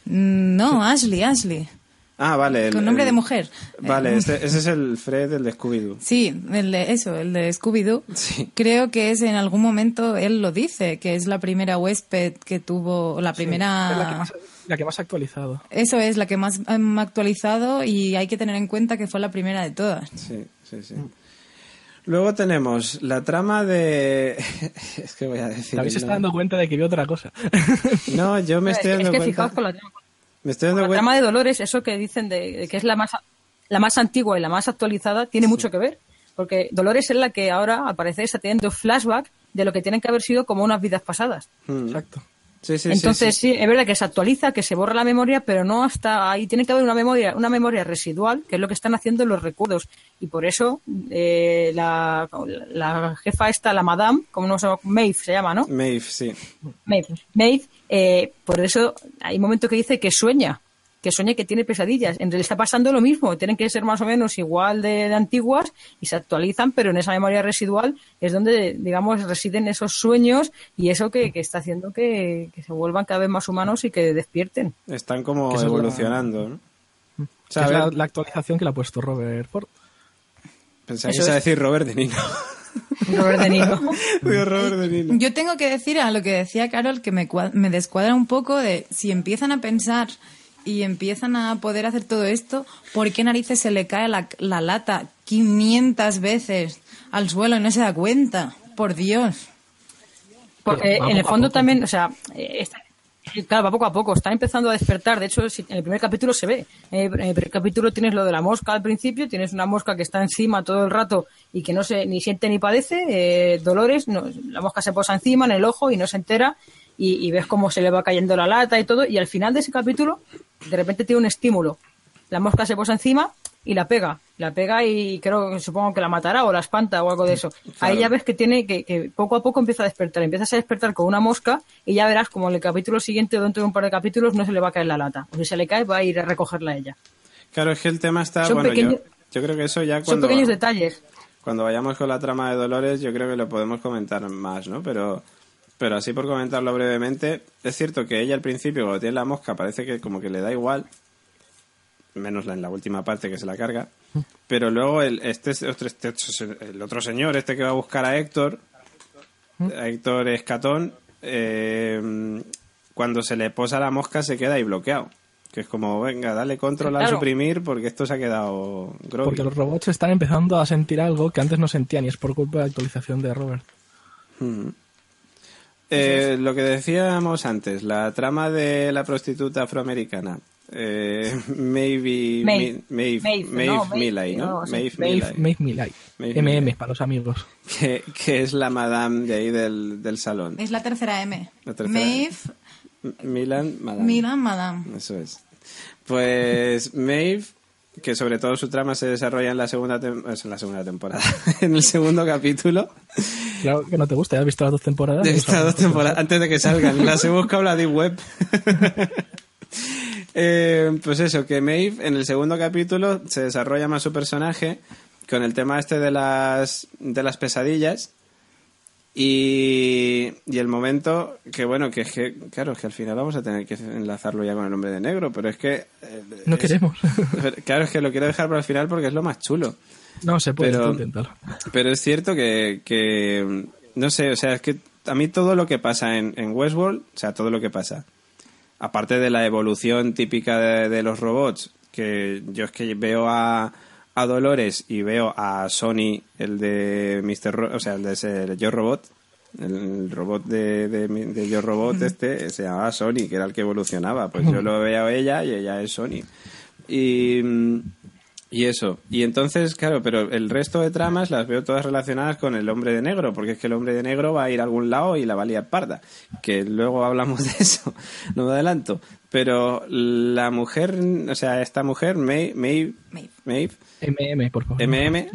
no, Ashley, Ashley, Ah, vale. el- con nombre el- de mujer. Vale, Eh, este- ese es el Fred, el de Scooby-Doo. Sí, el de eso, el de Scooby-Doo. Sí. Creo que es en algún momento, él lo dice, que es la primera huésped que tuvo, la primera... Es la que más, la que más ha actualizado. Eso es, la que más han actualizado y hay que tener en cuenta que fue la primera de todas. Sí, sí, sí. Luego tenemos la trama de... es que voy a decir... David se el está dando nombre. cuenta de que vio otra cosa. No, yo me Es estoy que- dando es que cuenta... fijaos con la trama. Me estoy dando La cuenta... trama de Dolores, eso que dicen de, de que es la más la más antigua y la más actualizada, tiene mucho que ver. Porque Dolores es la que ahora, al parecer, está teniendo flashback de lo que tienen que haber sido como unas vidas pasadas. Mm. Exacto. Sí, sí, sí, Entonces, sí. sí, es verdad que se actualiza, que se borra la memoria, pero no hasta ahí. Tiene que haber una memoria una memoria residual, que es lo que están haciendo los recuerdos. Y por eso eh, la, la jefa esta, la Madame, como no se llama, Maeve se llama, ¿no? Maeve, sí. Maeve, Maeve eh, por eso hay un momento que dice que sueña, que sueña que tiene pesadillas. En realidad está pasando lo mismo, tienen que ser más o menos igual de, de antiguas y se actualizan, pero en esa memoria residual es donde, digamos, residen esos sueños y eso que, que está haciendo que, que se vuelvan cada vez más humanos y que despierten. Están como Que esa es la- evolucionando, ¿no? O Que sea, a es la, ver, la actualización que le ha puesto Robert Ford. pensaba que eso ibas a es. decir Robert De Niro. Robert De Niro. Digo, Robert De Niro. Yo tengo que decir a lo que decía Carol que me, cua- me descuadra un poco de si empiezan a pensar y empiezan a poder hacer todo esto, ¿por qué narices se le cae la, la lata quinientas veces al suelo y no se da cuenta? Por Dios. Porque Pero en el poco a fondo poco. también, o sea, eh, esta, Claro, va poco a poco, está empezando a despertar. De hecho, en el primer capítulo se ve. En el primer capítulo tienes lo de la mosca al principio, tienes una mosca que está encima todo el rato y que no se ni siente ni padece. Eh, Dolores, no, la mosca se posa encima en el ojo y no se entera. Y, y ves cómo se le va cayendo la lata y todo. Y al final de ese capítulo, de repente tiene un estímulo. La mosca se posa encima y la pega. La pega y creo, supongo que la matará o la espanta o algo de eso. Claro. Ahí ya ves que tiene que, que poco a poco empieza a despertar. Empiezas a despertar con una mosca y ya verás como en el capítulo siguiente, dentro de un par de capítulos, no se le va a caer la lata. O si se le cae, va a ir a recogerla ella. Claro, es que el tema está... Son bueno, pequeños, yo, yo creo que eso ya cuando... Son pequeños detalles. Cuando vayamos con la trama de Dolores, yo creo que lo podemos comentar más, ¿no? Pero... Pero así por comentarlo brevemente, es cierto que ella al principio, cuando tiene la mosca, parece que como que le da igual, menos la en la última parte que se la carga, pero luego el este, este, este el otro señor, este que va a buscar a Héctor, a Héctor Escatón, eh, cuando se le posa la mosca se queda ahí bloqueado. Que es como, venga, dale control al claro. suprimir porque esto se ha quedado groggy. Porque los robots están empezando a sentir algo que antes no sentían y es por culpa de la actualización de Robert. Mm. Eh, lo que decíamos antes, la trama de la prostituta afroamericana, eh, Maeve, Maeve, Maeve, Maeve, Maeve no, Millay, ¿no? no, sí. Maeve Maeve, Millay. Maeve Millay. Maeve M M Millay. para los amigos. Que, que es la madame de ahí del, del salón. Es la tercera M. La tercera Maeve, M. Milan, madame. Milan, Madame. Eso es. Pues Maeve, que sobre todo su trama se desarrolla en la segunda, tem- en la segunda temporada, en el segundo capítulo. Claro que no te gusta, ¿ya has visto las dos temporadas? De estas dos temporadas, antes de que salgan. Las he buscado en la Deep Web. eh, pues eso, que Maeve en el segundo capítulo se desarrolla más su personaje con el tema este de las, de las pesadillas. Y, y el momento que, bueno, que es que, claro, es que al final vamos a tener que enlazarlo ya con el Hombre de Negro, pero es que... Eh, No es, queremos. Claro, es que lo quiero dejar para el final porque es lo más chulo. No se puede, Pero- intentarlo. Pero es cierto que, que, no sé, o sea, es que a mí todo lo que pasa en, en Westworld, o sea, todo lo que pasa, aparte de la evolución típica de, de los robots, que yo es que veo a, a Dolores y veo a Sony, el de mister Ro- o sea, el de ese Yo Robot, el robot de, de, de Yo Robot este, se llamaba Sony, que era el que evolucionaba, pues yo lo veo a ella y ella es Sony. Y... Y eso. Y entonces, claro, pero el resto de tramas las veo todas relacionadas con el Hombre de Negro, porque es que el Hombre de Negro va a ir a algún lado y la va a liar parda. Que luego hablamos de eso, no me adelanto. Pero la mujer, o sea, esta mujer, Maeve, Maeve, Maeve. Maeve M M, por favor. M M,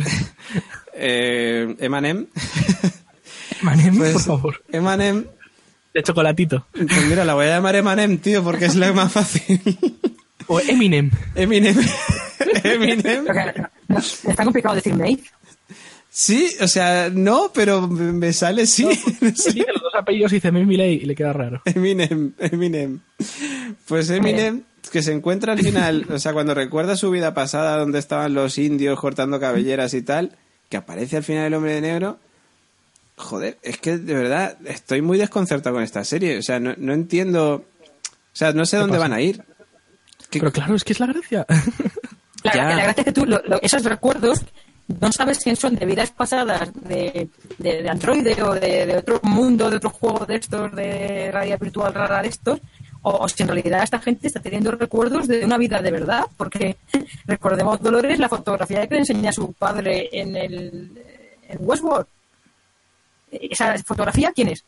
eh, Emanem, Manem, pues, por favor. Emanem, De chocolatito. pues mira, la voy a llamar Emanem, tío, porque es la más fácil. O Eminem. Eminem, Eminem. No, está complicado decir Maeve. Sí, o sea, no, pero me sale sí. No sé. Dice los dos apellidos y dice Maeve Millay y le queda raro. Eminem, Eminem. Pues Eminem, que se encuentra al final, o sea, cuando recuerda su vida pasada, donde estaban los indios cortando cabelleras y tal, que aparece al final el Hombre de Negro. Joder, es que de verdad estoy muy desconcertado con esta serie. O sea, no, no entiendo. O sea, no sé dónde pasa? van a ir. ¿Qué- Pero claro, es que es la gracia. La, Ya. la gracia es que tú, lo- lo- esos recuerdos, no sabes si son de vidas pasadas, de, de, de androide o de, de otro mundo, de otro juego de estos, de realidad virtual rara de estos, o, o si en realidad esta gente está teniendo recuerdos de una vida de verdad, porque recordemos, Dolores, la fotografía que le enseña a su padre en el en Westworld. ¿Esa fotografía quién es?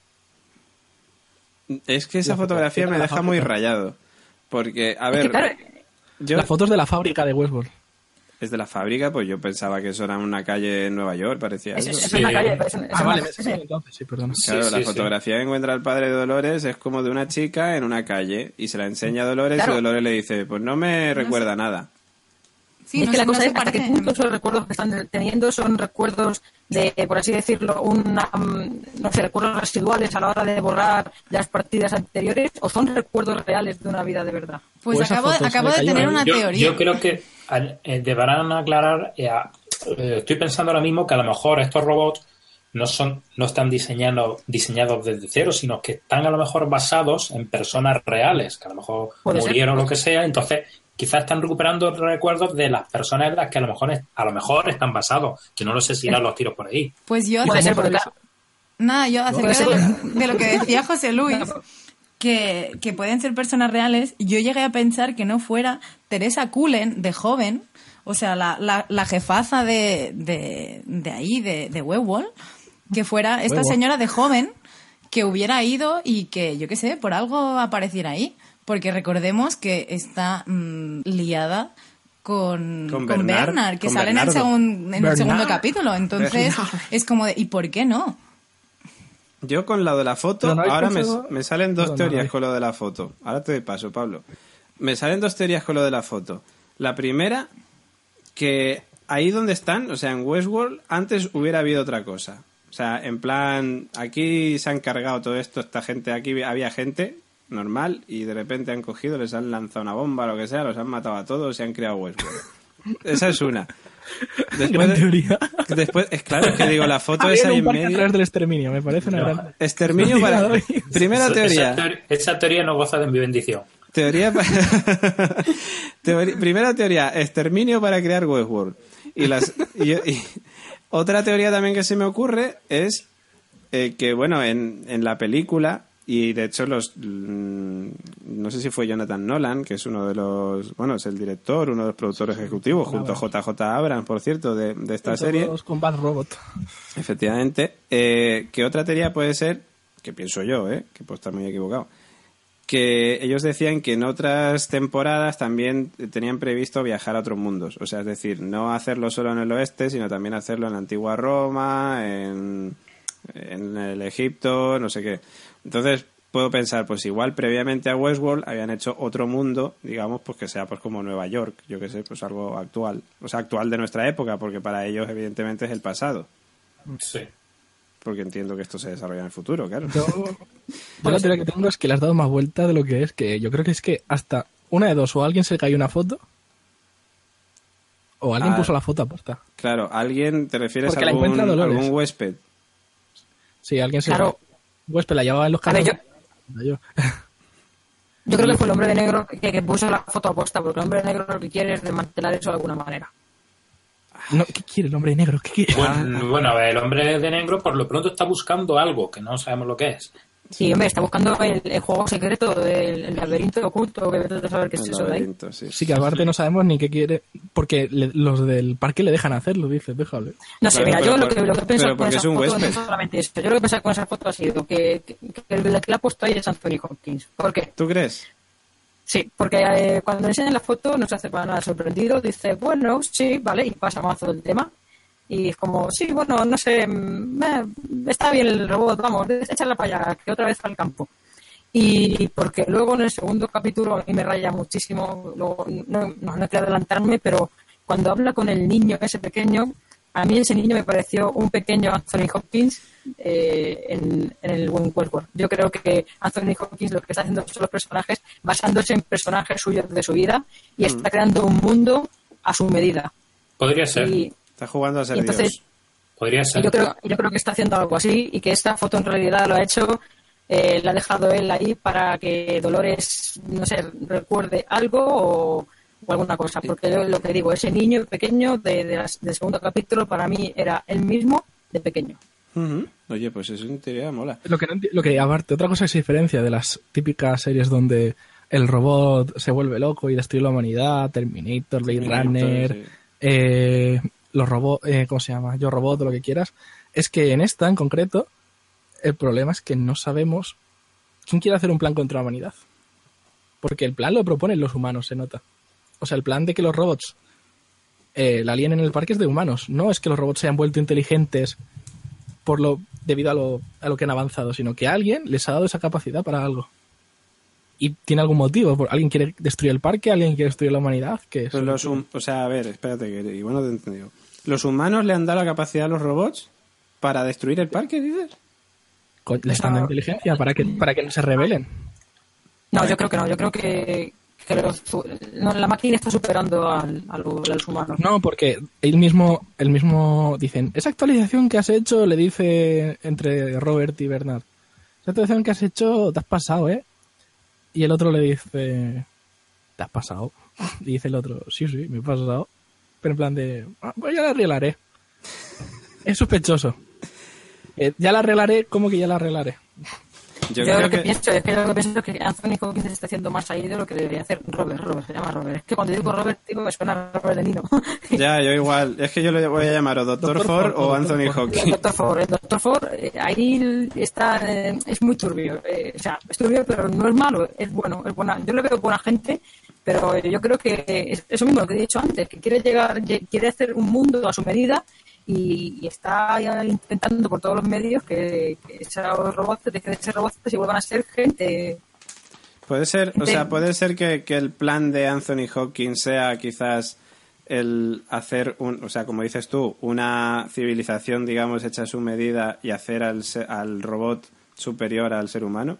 Es que esa La fotografía fotografía me de la deja muy fábrica. rayado. Porque, a Es que, ver, claro, yo... Las fotos de la fábrica de Westworld. Es de la fábrica, pues yo pensaba que eso era una calle en Nueva York, parecía es, eso. es Sí. una calle. Es, es Ah, una- vale, me es- sí, entonces, sí, perdona. Sí, Claro, sí, la sí. fotografía que encuentra el padre de Dolores es como de una chica en una calle y se la enseña a Dolores Claro. y Dolores le dice, pues no me recuerda nada. Sí, es no que sé, la cosa no se es hasta qué parece. punto esos recuerdos que están teniendo son recuerdos de, por así decirlo, una, mm, no sé, recuerdos residuales a la hora de borrar las partidas anteriores o son recuerdos reales de una vida de verdad. Pues O esa acabo, foto se acabo le de cayó. tener una yo, teoría. yo creo que al- eh, deberán aclarar. eh, a- eh, estoy pensando ahora mismo que a lo mejor estos robots no son no están diseñando, diseñados desde cero, sino que están a lo mejor basados en personas reales, que a lo mejor Puede ser. murieron o lo que sea. Entonces, quizás están recuperando recuerdos de las personas en las que a lo mejor es- a lo mejor están basados, que no lo sé si irán los tiros por ahí. Pues yo, Puede ser, porque podéis- claro, nada, yo acerca puede ser. de lo, de lo que decía José Luis, que, que pueden ser personas reales, yo llegué a pensar que no fuera Teresa Cullen, de joven, o sea, la, la, la jefaza de, de, de ahí, de, de Werewolf, que fuera esta Werewolf. señora de joven que hubiera ido y que, yo qué sé, por algo apareciera ahí. Porque recordemos que está mmm, liada con, Con con Bernard, Bernard, que con sale en el, Bernardo. segun- en el Bernard. segundo capítulo. Entonces, Bernard. es como de, ¿y por qué no? Yo con lo de la foto, Pero no habéis ahora me, pensado- me salen dos Perdón, teorías David. con lo de la foto. Ahora te doy paso, Pablo. Me salen dos teorías con lo de la foto. La primera, que ahí donde están, o sea, en Westworld, antes hubiera habido otra cosa. O sea, en plan, aquí se han cargado todo esto, esta gente, aquí había gente normal y de repente han cogido, les han lanzado una bomba, lo que sea, los han matado a todos y han creado Westworld. Esa es una. Después, Gran teoría. después es claro, es que digo, la foto Había esa ahí un en parque a medio... través del exterminio, me parece una No. gran... Exterminio para... David. Primera Esa- teoría. Esa, teoría, esa teoría no goza de mi bendición. Teoría pa- Teori- Primera teoría, exterminio para crear Westworld. Y, las... y, y otra teoría también que se me ocurre es eh, que, bueno, en, en la película, y de hecho los mm, no sé si fue Jonathan Nolan, que es uno de los, bueno, es el director, uno de los productores ejecutivos, junto a J J Abrams, por cierto, de, de esta serie. Todos con Bad Robot. Efectivamente. Eh, que otra teoría puede ser, que pienso yo, eh, que puedo estar muy equivocado, que ellos decían que en otras temporadas también tenían previsto viajar a otros mundos. O sea, es decir, no hacerlo solo en el oeste, sino también hacerlo en la antigua Roma, en, en el Egipto, no sé qué. Entonces, puedo pensar, pues igual previamente a Westworld habían hecho otro mundo, digamos, pues que sea pues como Nueva York, yo qué sé, pues algo actual. O sea, actual de nuestra época, porque para ellos evidentemente es el pasado. Sí. Porque entiendo que esto se desarrolla en el futuro, claro. Yo, yo la teoría que tengo es que le has dado más vuelta de lo que es, que yo creo que es que hasta una de dos, o alguien se cayó una foto, o alguien Ah. puso la foto aposta. Claro, ¿alguien te refieres Porque a la algún, encuentra Dolores. algún huésped? Sí, alguien se... Claro. Huésped la llevaba en los A ver, carros. yo, Yo. yo creo que fue el hombre de negro que, que puso la foto aposta, porque el hombre de negro lo que quiere es desmantelar eso de alguna manera. No, ¿qué quiere el hombre negro? ¿Qué quiere? Bueno, bueno, a ver, el hombre de negro por lo pronto está buscando algo que no sabemos lo que es. Sí, hombre, está buscando el, el juego secreto del el laberinto oculto, que vete a saber qué es El eso de ahí. laberinto, sí. Sí, que aparte no sabemos ni qué quiere, porque le- los del parque le dejan hacerlo, dice, déjale. No sé, Claro, mira, pero yo lo por- que, lo que he pensado pero con porque esa es un foto no huésped. es solamente eso. Yo lo que he pensado con esa foto ha sido que, que, que el que la ha puesto ahí es Anthony Hopkins. ¿Por qué? ¿Tú crees? Sí, porque eh, cuando le enseñan la foto no se hace para nada sorprendido, dice, bueno, sí, vale, y pasa mazo del tema. Y es como, sí, bueno, no sé, mm, eh, está bien el robot, vamos, échala para allá, que otra vez al campo. Y porque luego en el segundo capítulo a mí me raya muchísimo, luego, no, no, no quiero adelantarme, pero cuando habla con el niño, ese pequeño, a mí ese niño me pareció un pequeño Anthony Hopkins eh, en, en el buen Westworld. Yo creo que Anthony Hopkins lo que está haciendo son los personajes basándose en personajes suyos de su vida y está creando un mundo a su medida. Podría ser, Y, Está jugando a ser y entonces, Dios. podría y ser. yo creo, yo creo que está haciendo algo así y que esta foto en realidad lo ha hecho, eh, la ha dejado él ahí para que Dolores, no sé, recuerde algo o, o alguna cosa. Porque yo lo que digo, ese niño pequeño de, de las- del segundo capítulo para mí era el mismo de pequeño. Ujú. Oye, pues eso en teoría mola. Lo que, no enti- lo que aparte, otra cosa que se diferencia de las típicas series donde el robot se vuelve loco y destruye la humanidad, Terminator, Blade Runner, Sí. eh, los robots, eh, ¿cómo se llama? Yo Robot, o lo que quieras, es que en esta en concreto el problema es que no sabemos quién quiere hacer un plan contra la humanidad. Porque el plan lo proponen los humanos, se nota. O sea, el plan de que los robots eh, la alien en el parque es de humanos. No es que los robots se hayan vuelto inteligentes por lo debido a lo, a lo que han avanzado, sino que alguien les ha dado esa capacidad para algo. Y tiene algún motivo. Por- Alguien quiere destruir el parque, alguien quiere destruir la humanidad. Que Pues los hum- o sea, a ver, espérate, que igual no te he entendido. ¿Los humanos le han dado la capacidad a los robots para destruir el parque, dices? Co- les están dando inteligencia para que, para que no se rebelen. No, yo creo que no. Yo creo que, que los- no, la máquina está superando al, a lo- a los humanos. No, porque él mismo, el mismo dicen, esa actualización que has hecho, le dice entre Robert y Bernard, esa actualización que has hecho, te has pasado, ¿eh? Y el otro le dice, ¿te has pasado? Y dice el otro, sí, sí, me he pasado. Pero en plan de, "Ah, pues ya la arreglaré. Es sospechoso. Eh, ya la arreglaré, ¿cómo que ya la arreglaré? Yo, Yo creo lo que, que... pienso es que yo lo que pienso es que Anthony Hopkins está haciendo más ahí de lo que debería hacer Robert. Robert se llama Robert. Es que cuando digo Robert, digo, me suena a Robert De Niro. Ya, yo igual. Es que yo le voy a llamar o Doctor Doctor Ford Ford, o o Anthony Doctor Ford. El Hopkins. Doctor Ford, el Doctor Ford, eh, ahí está, eh, es muy turbio. Eh, o sea, es turbio, pero no es malo, es bueno, es buena. Yo le veo buena gente, pero yo creo que es eso mismo lo que he dicho antes, que quiere llegar, quiere hacer un mundo a su medida y, y está ya intentando por todos los medios que, que esos robots dejen de ser robots y vuelvan a ser gente. Puede ser, o gente- sea, puede ser que, que el plan de Anthony Hopkins sea quizás el hacer, un, o sea, como dices tú, una civilización, digamos, hecha a su medida y hacer al, se- al robot superior al ser humano.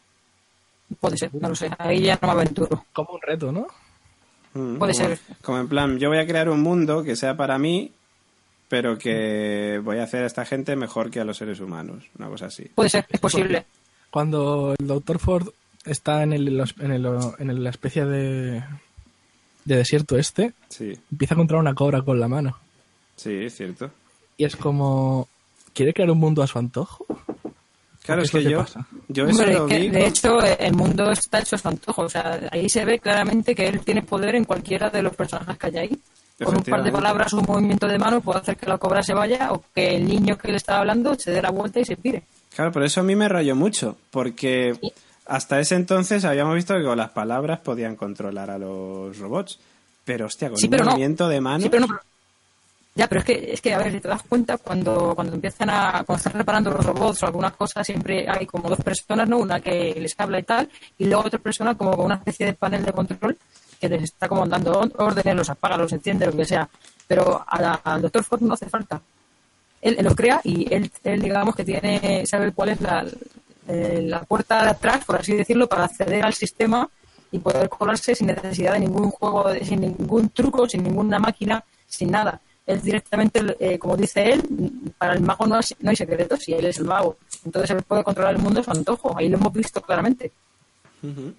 Puede ser, no lo sé, ahí ya no me aventuro. Como un reto, ¿no? Mm, Puede como, ser. como en plan, yo voy a crear un mundo que sea para mí, pero que voy a hacer a esta gente mejor que a los seres humanos, una cosa así. Puede ser, es posible. Cuando el doctor Ford está en, el, en, el, en la especie de, de desierto este, Sí, empieza a controlar una cobra con la mano. sí, es cierto. Y es como... ¿Quiere crear un mundo a su antojo? Claro, ¿Qué es es lo que que yo, pasa? yo eso Hombre, lo es que, vi. de con- hecho, el mundo está hecho a su antojo. O sea, ahí se ve claramente que él tiene poder en cualquiera de los personajes que hay ahí. Con un par de Efectivamente. palabras o un movimiento de mano puede hacer que la cobra se vaya o que el niño que le estaba hablando se dé la vuelta y se pire. Claro, por eso a mí me rayó mucho, porque Sí. hasta ese entonces habíamos visto que con las palabras podían controlar a los robots, pero hostia, con Sí, un pero no. movimiento de mano... Sí, pero no. pero- Ya, pero es que, es que, a ver, si te das cuenta, cuando, cuando empiezan a, cuando están reparando los robots o algunas cosas, siempre hay como dos personas, ¿no? Una que les habla y tal, y luego otra persona como con una especie de panel de control que les está como dando órdenes, los apaga, los enciende, lo que sea. Pero a la- al doctor Ford no hace falta. Él, él los crea y él, él, digamos, que tiene, sabe cuál es la, eh, la puerta de atrás, por así decirlo, para acceder al sistema y poder colarse sin necesidad de ningún juego, de- sin ningún truco, sin ninguna máquina, sin nada. Él directamente, eh, como dice él, para el mago no hay, no hay secretos y él es el mago. Entonces él puede controlar el mundo a su antojo. Ahí lo hemos visto claramente. Ujú.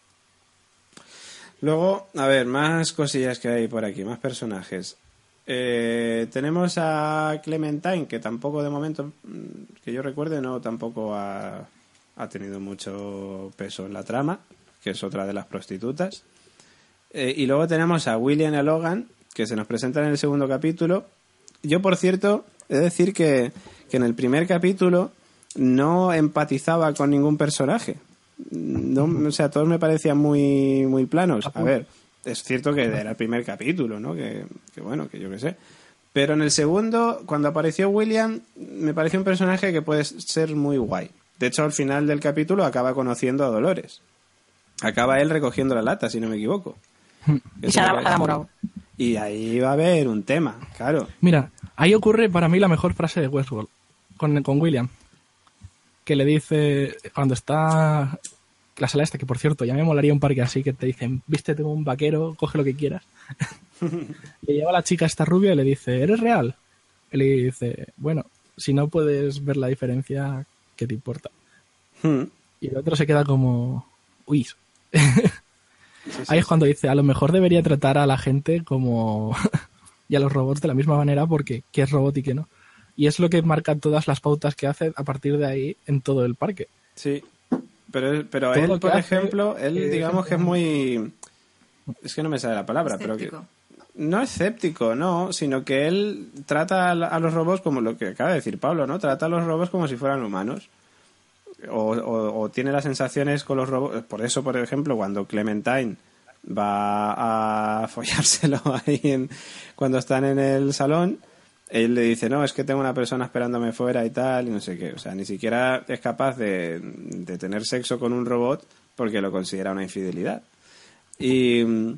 Luego, a ver, más cosillas que hay por aquí, más personajes. Eh, tenemos a Clementine, que tampoco de momento, mm, que yo recuerde, no tampoco ha, ha tenido mucho peso en la trama, que es otra de las prostitutas. Eh, y luego tenemos a William y a Logan, que se nos presentan en el segundo capítulo. Yo, por cierto, he de decir que, que en el primer capítulo no empatizaba con ningún personaje. No, o sea, todos me parecían muy, muy planos. A ver, es cierto que era el primer capítulo, ¿no? Que, que bueno, que yo qué sé. Pero en el segundo, cuando apareció William, me pareció un personaje que puede ser muy guay. De hecho, al final del capítulo acaba conociendo a Dolores. Acaba él recogiendo la lata, si no me equivoco. Y se ha enamorado. Y ahí va a haber un tema, claro. Mira, ahí ocurre para mí la mejor frase de Westworld, con, con William, que le dice, cuando está la sala esta, que por cierto, ya me molaría un parque así, que te dicen, vístete como un vaquero, coge lo que quieras. Le lleva a la chica esta rubia y le dice, ¿eres real? Y le dice, bueno, si no puedes ver la diferencia, ¿qué te importa? Hmm. Y el otro se queda como, uy. Ahí es cuando dice, a lo mejor debería tratar a la gente como y a los robots de la misma manera, porque qué es robot y qué no. Y es lo que marca todas las pautas que hace a partir de ahí en todo el parque. Sí, pero, pero Todo él, lo que por hace, ejemplo, él eh, digamos que es muy... Es que no me sale la palabra, pero que... Escéptico. No escéptico, no, sino que él trata a la- a los robots como lo que acaba de decir Pablo, ¿no? Trata a los robots como si fueran humanos. O, o- o tiene las sensaciones con los robots. Por eso, por ejemplo, cuando Clementine va a follárselo ahí en, cuando están en el salón, él le dice, no, es que tengo una persona esperándome fuera y tal, y no sé qué. O sea, ni siquiera es capaz de, de tener sexo con un robot porque lo considera una infidelidad. Y,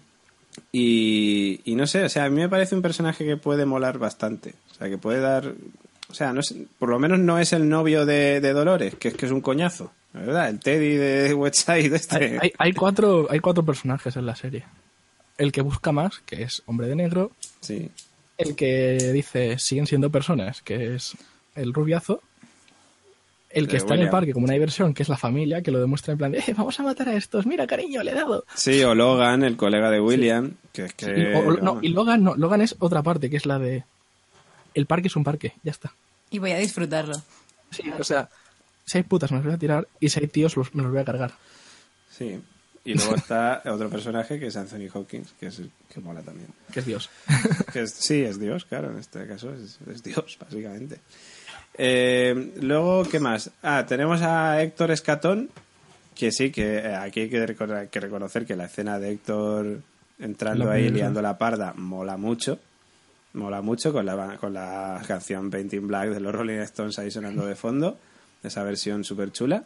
y, y no sé, o sea, a mí me parece un personaje que puede molar bastante. O sea, que puede dar... O sea, no es, por lo menos no es el novio de, de Dolores, que es que es un coñazo, ¿verdad? El Teddy de Westside este. Hay, hay, hay cuatro, hay cuatro personajes en la serie. El que busca más, que es Hombre de Negro. Sí. El que dice, siguen siendo personas, que es el rubiazo. El que De está en el William. parque como una diversión, que es la familia, que lo demuestra en plan de, eh, vamos a matar a estos, mira cariño, le he dado. Sí, o Logan, el colega de William, que es que... Y, o- o- no, vamos. y Logan no, Logan es otra parte, que es la de, el parque es un parque, ya está. Y voy a disfrutarlo. Sí, o sea, si hay putas me las voy a tirar y si hay tíos los, me los voy a cargar. Sí. Y luego está otro personaje que es Anthony Hopkins, que es que mola también. Que es Dios. Que es, sí, es Dios, claro, en este caso es, es Dios, básicamente. Eh, luego, ¿qué más? Ah, tenemos a Héctor Escatón, que sí, que eh, aquí hay que, recor- que reconocer que la escena de Héctor entrando Lo ahí pienso. liando la parda mola mucho. Mola mucho con la, con la canción Painting Black de los Rolling Stones ahí sonando de fondo. Esa versión súper chula.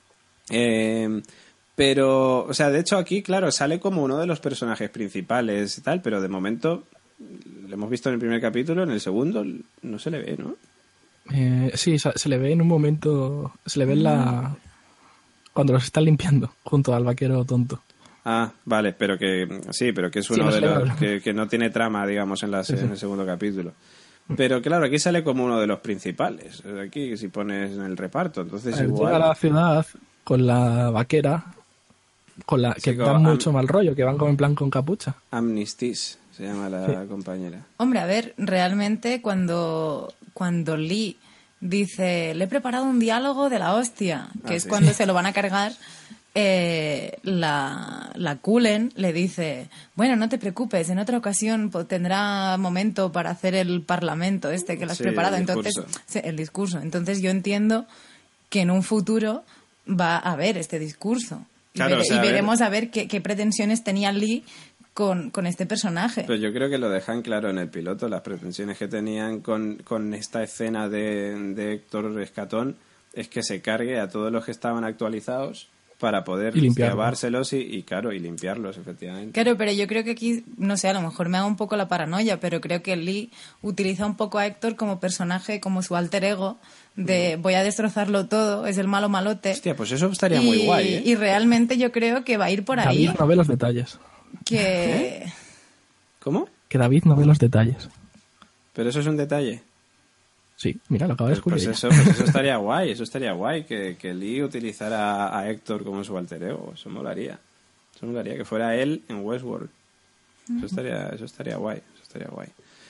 Eh, pero, o sea, de hecho aquí, claro, sale como uno de los personajes principales y tal, pero de momento lo hemos visto en el primer capítulo, en el segundo no se le ve, ¿no? Eh, sí, se, se le ve en un momento, se le ve en la... cuando los están limpiando, junto al vaquero tonto. Ah, vale, pero que sí, pero que es Sí, uno no de se le los ve. que, que no tiene trama, digamos, en, la, Sí, sí. en el segundo capítulo. Pero claro, aquí sale como uno de los principales. Aquí si pones en el reparto, entonces Él igual. llega a la ciudad con la vaquera, con la que Sí, dan con- mucho am- mal rollo, que van como en plan con capucha. Amnistis se llama la compañera. Hombre, a ver, realmente cuando, cuando Lee dice, le he preparado un diálogo de la hostia, que Ah, es sí. cuando se lo van a cargar, eh, la, la Cullen le dice, bueno, no te preocupes, en otra ocasión pues, tendrá momento para hacer el parlamento este que le has Sí, preparado. el Entonces, discurso. sí, el discurso. Entonces yo entiendo que en un futuro va a haber este discurso. Y, Claro, vere- o sea, y a ver- veremos a ver qué, qué pretensiones tenía Lee con, con este personaje. Pero yo creo que lo dejan claro en el piloto, las pretensiones que tenían con, con esta escena de, de Héctor Escatón es que se cargue a todos los que estaban actualizados para poder Y limpiarlos. llevárselos y, y, claro, y limpiarlos, efectivamente. Claro, pero yo creo que aquí, no sé, a lo mejor me hago un poco la paranoia, pero creo que Lee utiliza un poco a Héctor como personaje, como su alter ego, de voy a destrozarlo todo, es el malo malote. Hostia, pues eso estaría y, muy guay, ¿eh? y realmente yo creo que va a ir por ahí, David no ve los detalles. que... ¿Cómo? Que David no ve los detalles. Pero eso es un detalle. Sí, mira, lo acabo de Pues, descubrir. pues eso, pues eso estaría guay, eso estaría guay, que, que Lee utilizara a Héctor como su alter ego, eso molaría. Eso molaría, que fuera él en Westworld. Eso estaría, eso estaría guay, eso estaría guay.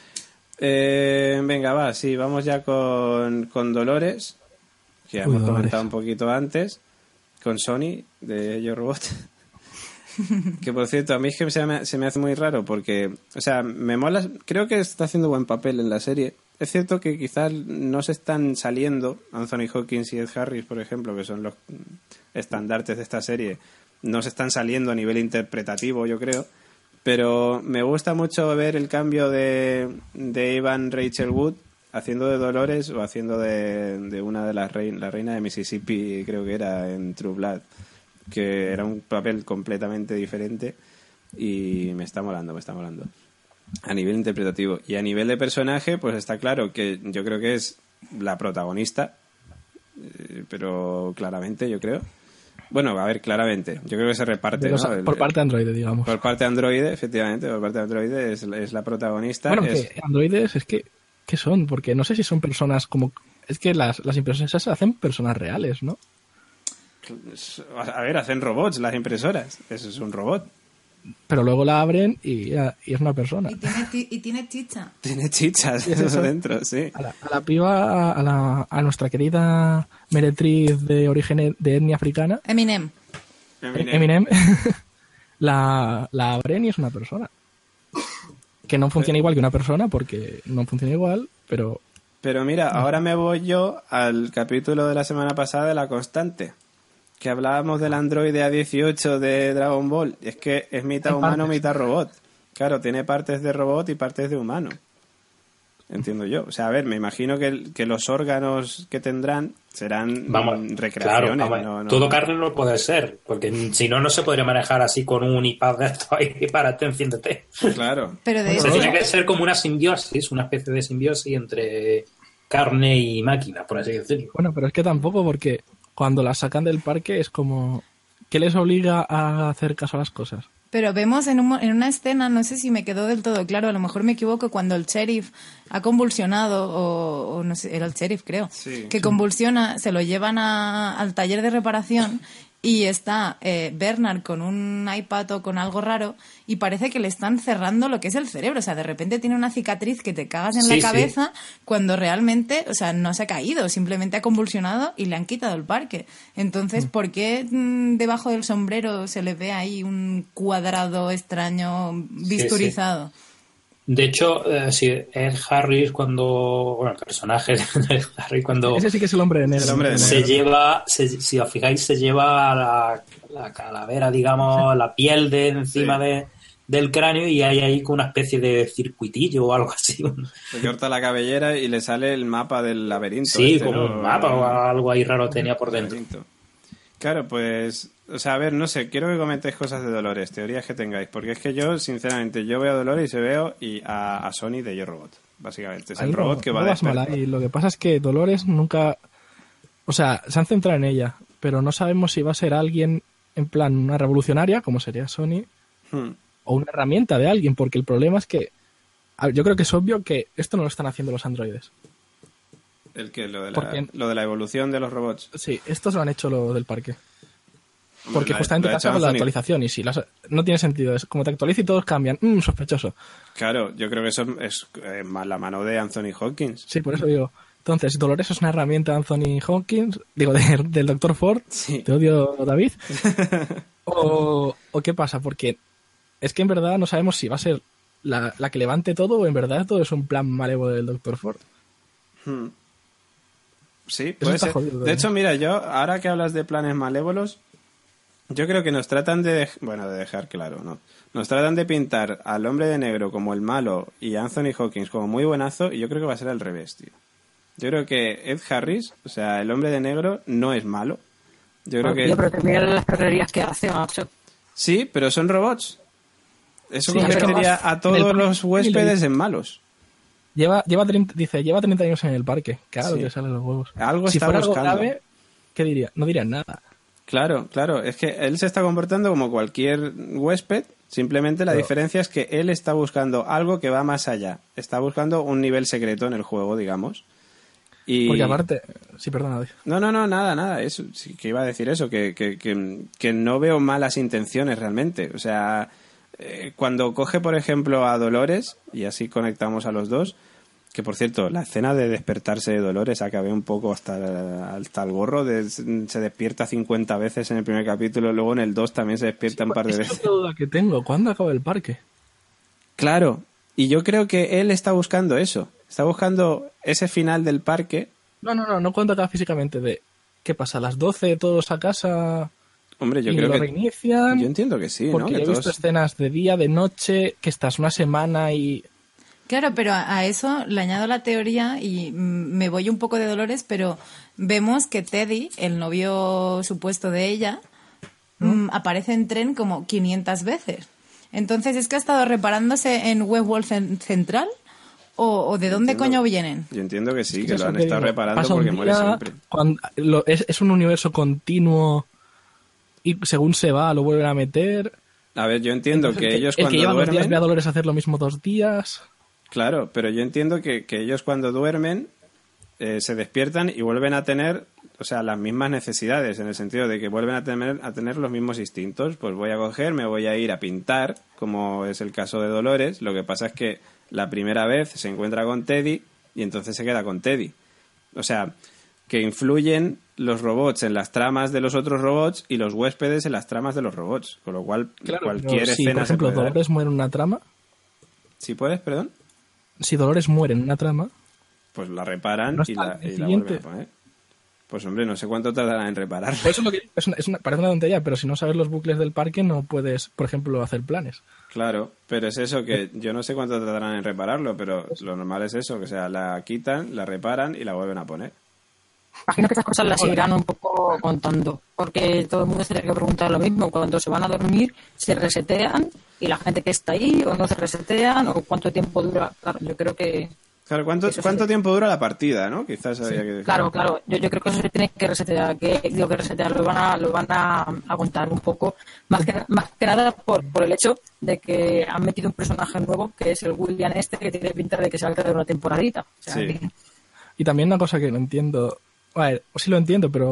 Eh, venga, va, sí, vamos ya con, con Dolores, que ya Uy, hemos Dolores. comentado un poquito antes, con Sony, de Yo Robot. Que por cierto, a mí es que se me, se me hace muy raro porque, o sea, me mola, creo que está haciendo buen papel en la serie. Es cierto que quizás no se están saliendo, Anthony Hopkins y Ed Harris, por ejemplo, que son los estandartes de esta serie, no se están saliendo a nivel interpretativo, yo creo. Pero me gusta mucho ver el cambio de, de Evan Rachel Wood haciendo de Dolores o haciendo de, de una de las reinas, la reina de Mississippi, creo que era en True Blood, que era un papel completamente diferente y me está molando, me está molando. A nivel interpretativo. Y a nivel de personaje, pues está claro que yo creo que es la protagonista, eh, pero claramente, yo creo. Bueno, a ver, claramente. Yo creo que se reparte, De los- ¿no? El- por parte de Android, digamos. por parte de Android, efectivamente, por parte de Android es, es la protagonista. Bueno, es- que androides es que... ¿Qué son? Porque no sé si son personas como... Es que las, las impresoras esas se hacen personas reales, ¿no? a ver, hacen robots las impresoras. Eso es un robot. Pero luego la abren y, y es una persona. Y tiene, ti- y tiene chicha. Tiene chichas es eso? dentro, sí. A la, a la piba, a, la, a nuestra querida meretriz de origen de etnia africana, Eminem. Eminem, la, la abren y es una persona. Que no funciona igual que una persona porque no funciona igual, pero Pero mira, ahora me voy yo al capítulo de la semana pasada de La Constante, que hablábamos del androide A dieciocho de Dragon Ball. Es que es mitad Hay humano, partes. mitad robot. Claro, tiene partes de robot y partes de humano. Entiendo yo. O sea, a ver, me imagino que, el- que los órganos que tendrán serán Vamos, mm, claro, recreaciones. vamos, no- no- todo carne no puede ser, porque si no, no se podría manejar así con un iPad de esto ahí para te enciéndete. Claro. Pero de Se hecho, tiene que ser como una simbiosis, una especie de simbiosis entre carne y máquina, por así decirlo. bueno, pero es que tampoco porque cuando la sacan del parque es como... ¿Qué les obliga a hacer caso a las cosas? Pero vemos en, un mo- en una escena, no sé si me quedó del todo claro, a lo mejor me equivoco, cuando el sheriff ha convulsionado, o, o no sé, era el sheriff creo, Sí, que sí. convulsiona, se lo llevan a- al taller de reparación y está eh, Bernard con un iPad o con algo raro y parece que le están cerrando lo que es el cerebro. O sea, de repente tiene una cicatriz que te cagas en Sí, la cabeza sí. cuando realmente, o sea, no se ha caído, simplemente ha convulsionado y le han quitado el parque. Entonces, ¿por qué mm, debajo del sombrero se le ve ahí un cuadrado extraño bisturizado? Sí, sí. De hecho, eh, si Ed Harris cuando... Bueno, el personaje de Ed Harris cuando... Ese sí que es el hombre de negro. El hombre de se negro. lleva, se, si os fijáis, se lleva la, la calavera, digamos, la piel de encima Sí. de, del cráneo y hay ahí con una especie de circuitillo o algo así. Se corta la cabellera y le sale el mapa del laberinto. Sí, este, como ¿no? un mapa o algo ahí raro tenía por dentro. Laberinto. Claro, pues, o sea, a ver, no sé, quiero que comentéis cosas de Dolores, teorías que tengáis, porque es que yo, sinceramente, yo veo a Dolores y se veo y a, a Sony de Yo Robot, básicamente. Es el Ahí no- robot que va no a vas mal despertar. ahí. Lo que pasa es que Dolores nunca... O sea, se han centrado en ella, pero no sabemos si va a ser alguien en plan una revolucionaria, como sería Sony, Hmm. o una herramienta de alguien, porque el problema es que... a ver, yo creo que es obvio que esto no lo están haciendo los androides. El que, lo de, ¿Por la, qué? lo de la evolución de los robots. Sí, estos lo han hecho lo del parque. Hombre, Porque lo ha- justamente lo ha pasa hecho con la Anthony. actualización y si las, no tiene sentido. Es como te actualiza y todos cambian. Mm, sospechoso. Claro, yo creo que eso es eh, ma- la mano de Anthony Hopkins. Sí, por eso digo. Entonces, Dolores es una herramienta de Anthony Hopkins, digo, de- del doctor Ford. Sí. Te odio, David. o, ¿O qué pasa? Porque es que en verdad no sabemos si va a ser la, la que levante todo o en verdad todo es un plan malévolo del doctor Ford. Hmm. Sí, puede está ser. jodido, De ¿eh? hecho, mira, yo, ahora que hablas de planes malévolos, yo creo que nos tratan de, dej- bueno, de dejar claro, ¿no? Nos tratan de pintar al hombre de negro como el malo y a Anthony Hopkins como muy buenazo y yo creo que va a ser al revés, tío. Yo creo que Ed Harris, o sea, el hombre de negro, no es malo. Yo creo que... Tío, pero que mira las perrerías que hace, macho. Sí, pero son robots. Eso Sí, convertiría pero a todos en el- los huéspedes en malos. Lleva, lleva treinta, dice, lleva treinta años en el parque. Claro Sí. que salen los huevos. Algo si está fuera algo buscando. grave, ¿qué diría? No dirían nada. Claro, claro. Es que él se está comportando como cualquier huésped. Simplemente la Pero- diferencia es que él está buscando algo que va más allá. Está buscando un nivel secreto en el juego, digamos. Y... Porque aparte... Sí, perdona, David. No, no, no, nada, nada. Eso, sí, que iba a decir eso, que, que, que, que no veo malas intenciones realmente. O sea, eh, cuando coge, por ejemplo, a Dolores, y así conectamos a los dos, que por cierto, la escena de despertarse de Dolores acabé un poco hasta, hasta el gorro, de, se despierta cincuenta veces en el primer capítulo, luego en el dos también se despierta un par de Es veces. otra duda que tengo. ¿Cuándo acaba el parque? Claro, y yo creo que él está buscando eso, está buscando ese final del parque. No, no, no, no cuento acá físicamente de... ¿Qué pasa? ¿A las doce todos a casa Hombre, yo y creo lo que... reinician? Yo entiendo que sí, ¿no? Porque Que yo he visto todos- escenas de día, de noche, que estás una semana y... Claro, pero a, a eso le añado la teoría y mm, me voy un poco de Dolores, pero vemos que Teddy, el novio supuesto de ella, mm, aparece en tren como quinientas veces. Entonces, ¿es que ha estado reparándose en Westworld Cen- Central? ¿O, o de dónde Entiendo. coño vienen? Yo entiendo que sí, Es que eso lo han que estado digo, reparando pasa un porque muere día, siempre. cuando- lo- es, es un universo continuo y según se va lo vuelven a meter. A ver, yo entiendo Entonces, que el ellos el cuando que lleva dos días duermen... ve a Dolores a hacer lo mismo dos días. Claro, pero yo entiendo que, que ellos cuando duermen eh, se despiertan y vuelven a tener, o sea, las mismas necesidades, en el sentido de que vuelven a tener, a tener los mismos instintos. Pues voy a coger, me voy a ir a pintar, como es el caso de Dolores. Lo que pasa es que la primera vez se encuentra con Teddy y entonces se queda con Teddy. O sea, que influyen los robots en las tramas de los otros robots y los huéspedes en las tramas de los robots. Con lo cual, cualquier Pero si, escena por ejemplo, se puede dar. Dolores muere en una trama, Si puedes, perdón, si Dolores muere en una trama, pues la reparan ¿No y está la, el y la siguiente? vuelven a poner. Pues hombre, no sé cuánto tardarán en repararla. por eso lo que digo, es una, es una- parece una tontería, pero si no sabes los bucles del parque no puedes, por ejemplo, hacer planes. Claro, pero es eso que yo no sé cuánto tardarán en repararlo, pero lo normal es eso, que sea, la quitan, la reparan y la vuelven a poner. Imagino que estas cosas las seguirán un poco contando, porque todo el mundo se tiene que preguntar lo mismo. Cuando se van a dormir, se resetean y la gente que está ahí o no se resetean o cuánto tiempo dura. Claro, yo creo que... Claro, ¿cuánto, Eso sí. cuánto tiempo dura la partida, no? Quizás habría que decir. Claro, claro. Yo, yo creo que eso se tiene que resetear, que digo que resetear lo van a, lo van a, a contar un poco, más que, más que nada por, por el hecho de que han metido un personaje nuevo que es el William este, que tiene pinta de que se va a quedar una temporadita. O sea, Sí. que- Y también una cosa que no entiendo, a ver, sí lo entiendo, pero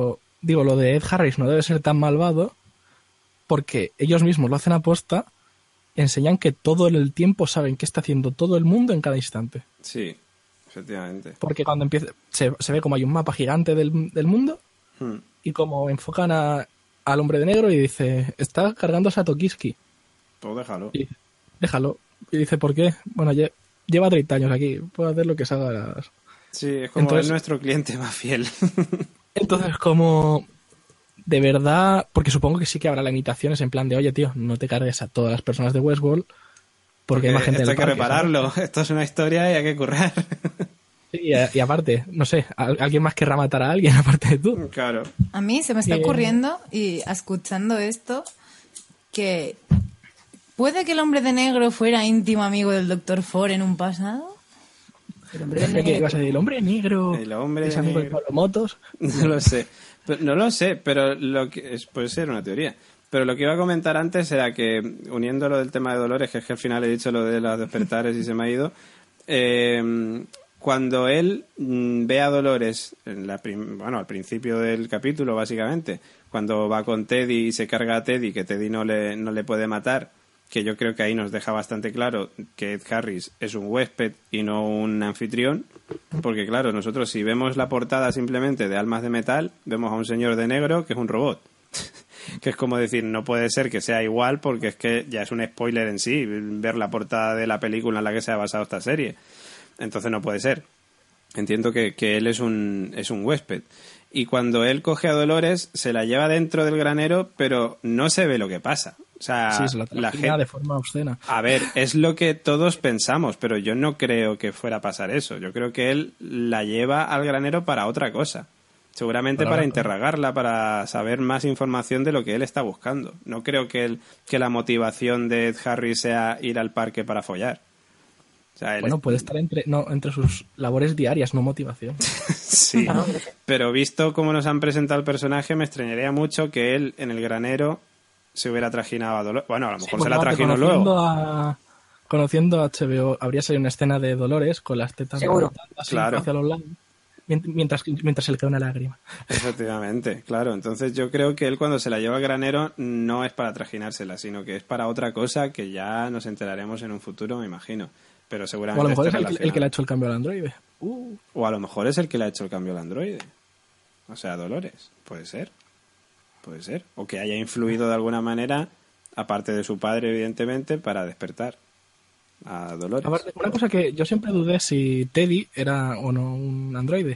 digo, lo de Ed Harris no debe ser tan malvado porque ellos mismos lo hacen aposta, enseñan que todo el tiempo saben qué está haciendo todo el mundo en cada instante. Sí, efectivamente. Porque cuando empieza, se, se ve como hay un mapa gigante del, del mundo Hmm. y como enfocan a, al hombre de negro y dice, está cargándose a Tokiski. Pues déjalo. Y dice, déjalo. Y dice, ¿por qué? Bueno, lle- lleva treinta años aquí, puede hacer lo que salga. Sí, es como Entonces- es nuestro cliente más fiel. Entonces, como de verdad, porque supongo que sí que habrá limitaciones en plan de, oye, tío, no te cargues a todas las personas de Westworld porque, hay más gente esto hay en el que parque, repararlo. ¿sabes? Esto es una historia y hay que currar. Sí, y, a- y aparte, no sé, ¿al- ¿alguien más querrá matar a alguien aparte de tú? Claro. A mí se me está Eh, ocurriendo, y escuchando esto, que puede que el hombre de negro fuera íntimo amigo del doctor Ford en un pasado. ¿Qué ibas a decir? El hombre negro. El hombre es amigo de negro. Pablo Motos. No lo sé. Pero- no lo sé, pero lo que es, puede ser una teoría. Pero lo que iba a comentar antes era que, uniendo lo del tema de Dolores, que es que al final he dicho lo de los despertares y se me ha ido, eh, cuando él mm, ve a Dolores, en la prim- bueno, al principio del capítulo, básicamente, cuando va con Teddy y se carga a Teddy, que Teddy no le, no le puede matar, que yo creo que ahí nos deja bastante claro que Ed Harris es un huésped y no un anfitrión, porque claro, nosotros si vemos la portada simplemente de Almas de Metal, vemos a un señor de negro que es un robot. Que es como decir, no puede ser que sea igual porque es que ya es un spoiler en sí ver la portada de la película en la que se ha basado esta serie. Entonces no puede ser. Entiendo que, que él es un, es un huésped. Y cuando él coge a Dolores, se la lleva dentro del granero, pero no se ve lo que pasa. O sea, Sí, se la, la trajina gente... de forma obscena. A ver, es lo que todos pensamos, pero yo no creo que fuera a pasar eso. Yo creo que él la lleva al granero para otra cosa. Seguramente Para para ver- interrogarla, para saber más información de lo que él está buscando. No creo que, él, que la motivación de Ed Harris sea ir al parque para follar. O sea, él Bueno, es- puede estar entre, no, entre sus labores diarias, no motivación. Sí, pero visto cómo nos han presentado el personaje, me extrañaría mucho que él en el granero se hubiera trajinado a Dolores. Bueno, a lo mejor se la Porque trajinó conociendo luego. A, conociendo a H B O, habría salido una escena de Dolores con las tetas Seguro. levantando así Claro. hacia los lados, mient- mientras, mientras se le cae una lágrima. Efectivamente, claro. Entonces yo creo que él cuando se la lleva al granero no es para trajinársela, sino que es para otra cosa que ya nos enteraremos en un futuro, me imagino. Pero O a seguramente lo mejor es esté el, que- el que le ha relacionado. hecho el cambio al androide. Uh, O a lo mejor es el que le ha hecho el cambio al androide. O sea, Dolores. Puede ser. Puede ser. O que haya influido de alguna manera, aparte de su padre, evidentemente, para despertar a Dolores. aparte, una cosa que yo siempre dudé si Teddy era o no un androide.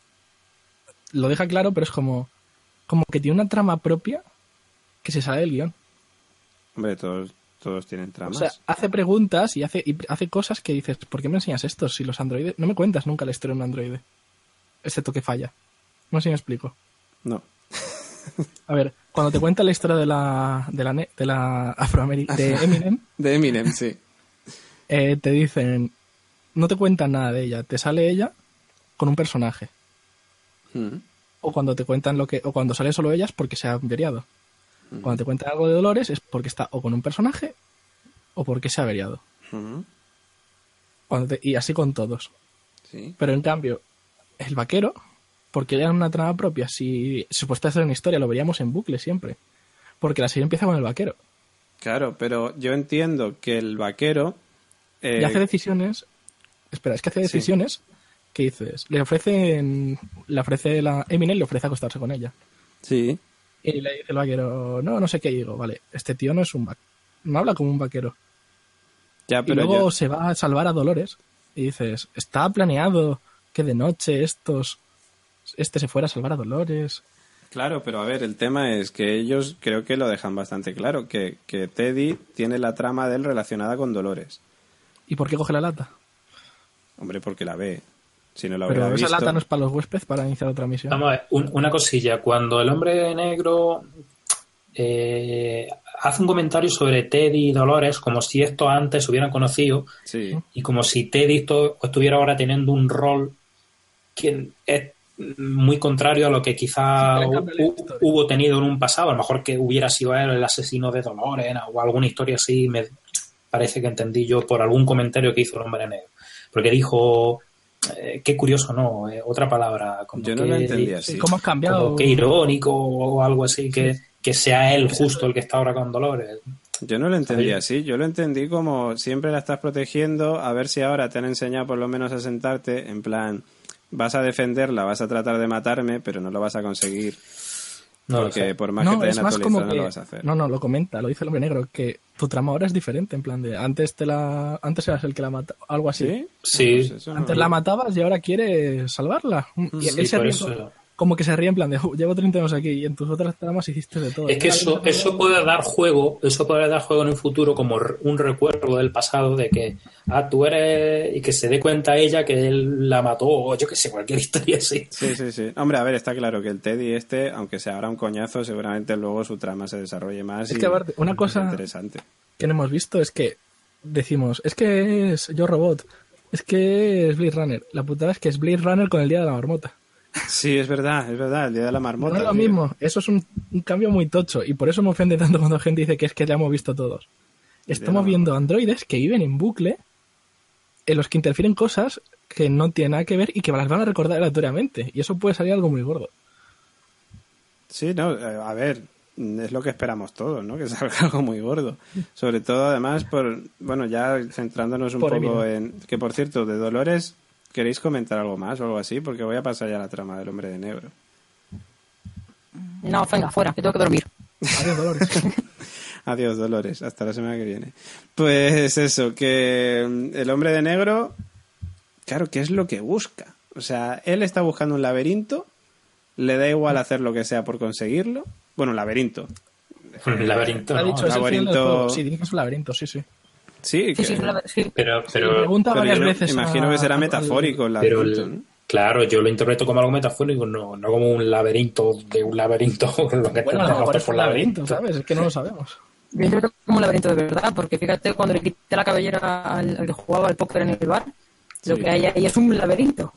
Lo deja claro, pero es como, como que tiene una trama propia que se sale del guión. Hombre, todos, todos tienen O tramas. sea, hace preguntas y hace, y hace cosas que dices, ¿por qué me enseñas esto? Si los androides... No me cuentas nunca la historia de un androide. Excepto que falla. No sé si me explico. No. A ver, cuando te cuenta la historia de la, de la, ne- de la afroamericana, de Eminem, De Eminem, sí. eh, te dicen, no te cuentan nada de ella, te sale ella con un personaje. Mm. O cuando te cuentan lo que, o cuando sale solo ella es porque se ha averiado. Cuando te cuentan algo de Dolores es porque está o con un personaje o porque se ha averiado. Mm. Cuando te- y así con todos. Sí. Pero en cambio, el vaquero, porque le dan una trama propia, si supuestamente es una historia, lo veríamos en bucle siempre. Porque la serie empieza con el vaquero. Claro, pero yo entiendo que el vaquero... eh, Y hace decisiones. Espera, es que hace sí. decisiones que dices. Le ofrecen. Le ofrece la. Eminem le ofrece acostarse con ella. Sí. Y le dice el vaquero, no, no sé qué. Y digo, vale, este tío no es un vaquero. No habla como un vaquero. Ya, Y pero luego yo- se va a salvar a Dolores. Y dices, está planeado que de noche estos. Este se fuera a salvar a Dolores. Claro, pero a ver, el tema es que ellos creo que lo dejan bastante claro, que, que Teddy tiene la trama de él relacionada con Dolores. ¿Y por qué coge la lata? Hombre, porque la ve. Si no la Pero hubiera esa visto... lata no es para los huéspedes para iniciar otra misión. Vamos a ver, un- una cosilla. Cuando el hombre negro eh, hace un comentario sobre Teddy y Dolores, como si estos antes se hubieran conocido Sí, y como si Teddy to- estuviera ahora teniendo un rol que es muy contrario a lo que quizá Sí, que le cambia la hu- historia. hubo tenido en un pasado. A lo mejor que hubiera sido él el asesino de Dolores o alguna historia así, me parece que entendí yo por algún comentario que hizo el hombre negro. Porque dijo eh, qué curioso, ¿no? Eh, otra palabra. Como Yo no que, lo entendí así. ¿Cómo has cambiado? Como que irónico o algo así, que, que sea él justo el que está ahora con Dolores. Yo no lo entendí ¿Sí? así, yo lo entendí como siempre la estás protegiendo, a ver si ahora te han enseñado por lo menos a sentarte, en plan, vas a defenderla, vas a tratar de matarme, pero no lo vas a conseguir. No lo Porque sé. por más No, que te es hayan más actualizado como no que... lo vas a hacer. No, no, lo comenta, lo dice el hombre negro, que tu trama ahora es diferente, en plan de antes te la antes eras el que la mata, algo así. ¿Sí? Sí. Ah, pues eso no- Antes la matabas y ahora quieres salvarla. Y Sí, él se por ríe eso. como que se ríe en plan de, "Uh, llevo treinta años aquí y en tus otras tramas hiciste de todo". Es que Ahora eso, vienes a eso salvarla. puede dar juego, eso puede dar juego en un futuro como re- un recuerdo del pasado de que, ah, tú eres, y que se dé cuenta ella que él la mató, o yo que sé, cualquier historia así. Sí, sí, sí. Hombre, a ver, está claro que el Teddy este, aunque sea ahora un coñazo, seguramente luego su trama se desarrolle más. Es y que, aparte, una es cosa- interesante. Que no hemos visto es que decimos, es que es Yo Robot, es que es Blade Runner. La putada es que es Blade Runner con el Día de la Marmota. Sí, es verdad, es verdad, el día de la marmota. No es lo tío. mismo, eso es un, un cambio muy tocho y por eso me ofende tanto cuando la gente dice que es que ya hemos visto todos. Estamos la viendo androides que viven en bucle en los que interfieren cosas que no tienen nada que ver y que las van a recordar aleatoriamente y eso puede salir algo muy gordo. Sí, no, eh, a ver, es lo que esperamos todos, ¿no? Que salga algo muy gordo. Sobre todo, además, por, bueno, ya centrándonos un Por poco Eminem. en, que por cierto, de Dolores, ¿queréis comentar algo más o algo así? Porque voy a pasar ya a la trama del Hombre de Negro. No, venga, fuera, que tengo que dormir. Adiós, Dolores. Adiós, Dolores, hasta la semana que viene. Pues eso, que mm, el Hombre de Negro, claro, ¿qué es lo que busca? O sea, él está buscando un laberinto, le da igual hacer lo que sea por conseguirlo. Bueno, un laberinto. Un laberinto, Ha ¿no? dicho, es el final del laberinto- juego. Sí, dice que es un laberinto, sí, sí. Sí, Sí, que- sí, es una- sí. Pero, Sí, pero, pregunta pero varias yo veces. imagino a- que será al- metafórico el pero laberinto, el- ¿no? claro, yo lo interpreto como algo metafórico, no, no como un laberinto de un laberinto, lo que Bueno, a lo tenemos mejor es por un laberinto, ¿sabes? Es que no lo sabemos. Yo creo que es como un laberinto de verdad, porque fíjate, cuando le quité la cabellera al, al que jugaba al póker en el bar, lo Sí. que hay ahí es un laberinto.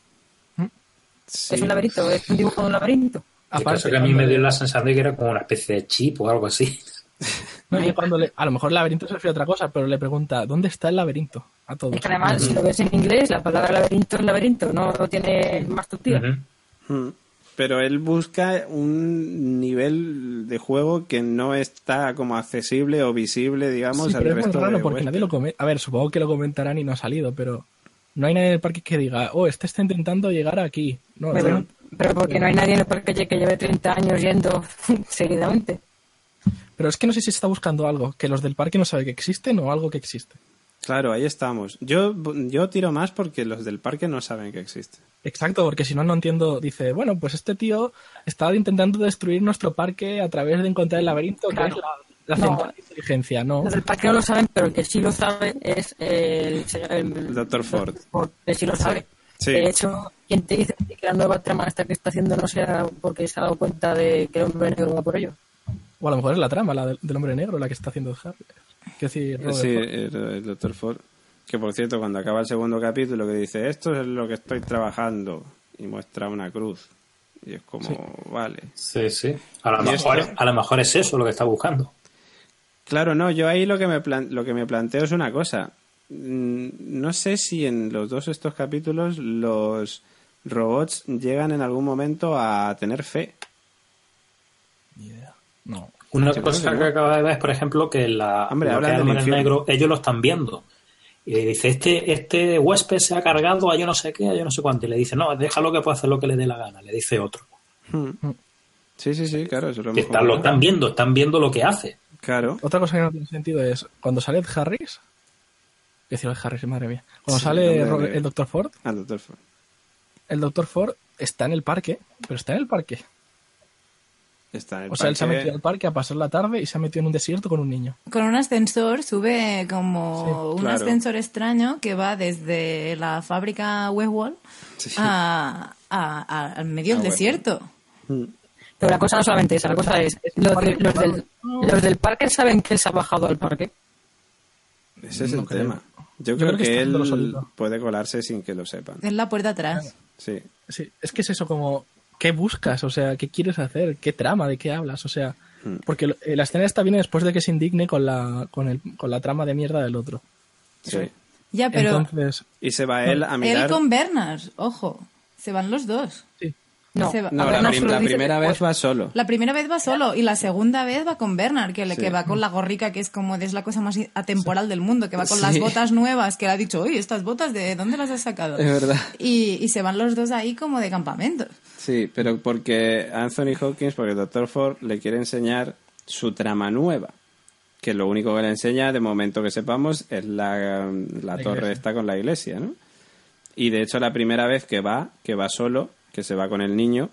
Sí. Es un laberinto, es un dibujo de un laberinto. El Aparte, caso que a mí cuando me dio le- la sensación de que era como una especie de chip o algo así. No, y cuando le- a lo mejor el laberinto se refiere a otra cosa, pero le pregunta, ¿dónde está el laberinto? A todos. Es que además, si lo ves en inglés, la palabra laberinto es laberinto, no tiene más tutía. Ujú. Mm. Pero él busca un nivel de juego que no está como accesible o visible, digamos, Sí, al pero es muy resto raro de porque nadie lo huéspedes. comenta. A ver, supongo que lo comentarán y no ha salido, pero no hay nadie en el parque que diga, oh, este está intentando llegar aquí. No, Pero, no. pero porque no hay nadie en el parque que lleve treinta años yendo seguidamente. Pero es que no sé si está buscando algo que los del parque no saben que existen o algo que existe. Claro, ahí estamos. Yo, yo tiro más porque los del parque no saben que existe. Exacto, porque si no, no entiendo. Dice, bueno, pues este tío estaba intentando destruir nuestro parque a través de encontrar el laberinto, Claro. que es la, la No. central de inteligencia, ¿no? Los del parque no lo saben, pero el que sí lo sabe es el, señor- El doctor Ford. Que sí lo sabe. Sí. De hecho, ¿quién te dice que la nueva trama esta que está haciendo no sea porque se ha dado cuenta de que el hombre negro va por ello? O a lo mejor es la trama, la del, del hombre negro, la que está haciendo Harry. Quiero decir, Robert Sí, Ford. el, el doctor Ford. Que por cierto, cuando acaba el segundo capítulo, que dice, esto es lo que estoy trabajando, y muestra una cruz. Y es como, vale. Sí, sí. A lo, ¿Y mejor, esto? a lo mejor es eso lo que está buscando. Claro, no, yo ahí lo que me plan- lo que me planteo es una cosa. Mm, No sé si en los dos estos capítulos los robots llegan en algún momento a tener fe. Ni idea. No. Una Yo cosa creo que que no. acabo de ver es, por ejemplo, que la, Hombre, lo que hablan es el del hombre infierno. negro, ellos lo están viendo. Y le dice, este, este huésped se ha cargado a yo no sé qué, a yo no sé cuánto. Y le dice, no, déjalo que pueda hacer lo que le dé la gana. Le dice otro. Hmm. Sí, sí, sí, claro, eso lo Que hemos están, lo comentado. están viendo, están viendo lo que hace. Claro. Otra cosa que no tiene sentido es cuando sale Ed Harris. ¿Qué decir Ed Harris? Madre mía. Cuando Sí, sale el hombre Ro- negro. el doctor Ford, Al doctor Ford. el doctor Ford está en el parque, pero está en el parque. Está en el O sea, él se ha parque. metido al parque a pasar la tarde y se ha metido en un desierto con un niño. Con un ascensor sube como un claro. ascensor extraño que va desde la fábrica Westworld Sí. a, a- a- al medio Ah, del bueno. desierto. Pero la cosa no solamente esa, la cosa es, los, de- los, del, los del parque saben que él se ha bajado al parque. Ese es No el creo. tema. Yo, Yo creo, creo que que, está haciéndolo él solito. puede colarse sin que lo sepan. Es la puerta atrás. Sí. Sí, es que es eso como, ¿qué buscas? O sea, ¿qué quieres hacer? ¿Qué trama? ¿De qué hablas? O sea, Hmm. porque lo- eh, la escena esta viene después de que se indigne con la, con el, con la trama de mierda del otro. Sí. Ya, pero Entonces, Y se va él a mirar... él con Bernard, ojo, se van los dos. sí. No, Se va- No, a la, Bernard prim- solo la dice primera después. vez va solo. La primera vez va solo y la segunda vez va con Bernard, que, le- Sí. que va con la gorrica, que es como es la cosa más atemporal del mundo, que va con Sí. las botas nuevas, que le ha dicho, oye, estas botas, ¿de dónde las has sacado? Es verdad. Y, y se van los dos ahí como de campamento. Sí, pero porque Anthony Hopkins, porque el doctor Ford le quiere enseñar su trama nueva. Que lo único que le enseña, de momento que sepamos, es la, la La torre iglesia. esta con la iglesia, ¿no? Y de hecho la primera vez que va, que va solo, que se va con el niño,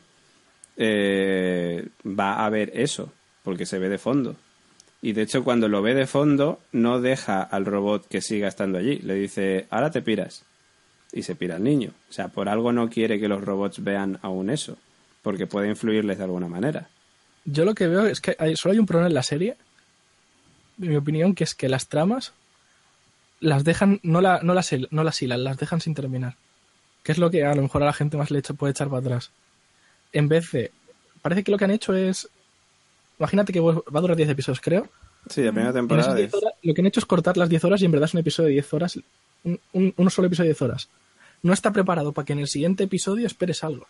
eh, va a ver eso, porque se ve de fondo. Y de hecho cuando lo ve de fondo, no deja al robot que siga estando allí. Le dice, ahora te piras. Y se pira el niño. O sea, por algo no quiere que los robots vean aún eso, porque puede influirles de alguna manera. Yo lo que veo es que hay, solo hay un problema en la serie, en mi opinión, que es que las tramas las dejan, no, la, no, las, no las hilan, las dejan sin terminar. Que es lo que a lo mejor a la gente más le echa- puede echar para atrás. En vez de... Parece que lo que han hecho es... Imagínate que va a durar diez episodios, creo. Sí, la primera En esas temporada. diez horas, lo que han hecho es cortar las diez horas y en verdad es un episodio de diez horas. Un, un, un solo episodio de diez horas. No está preparado para que en el siguiente episodio esperes algo.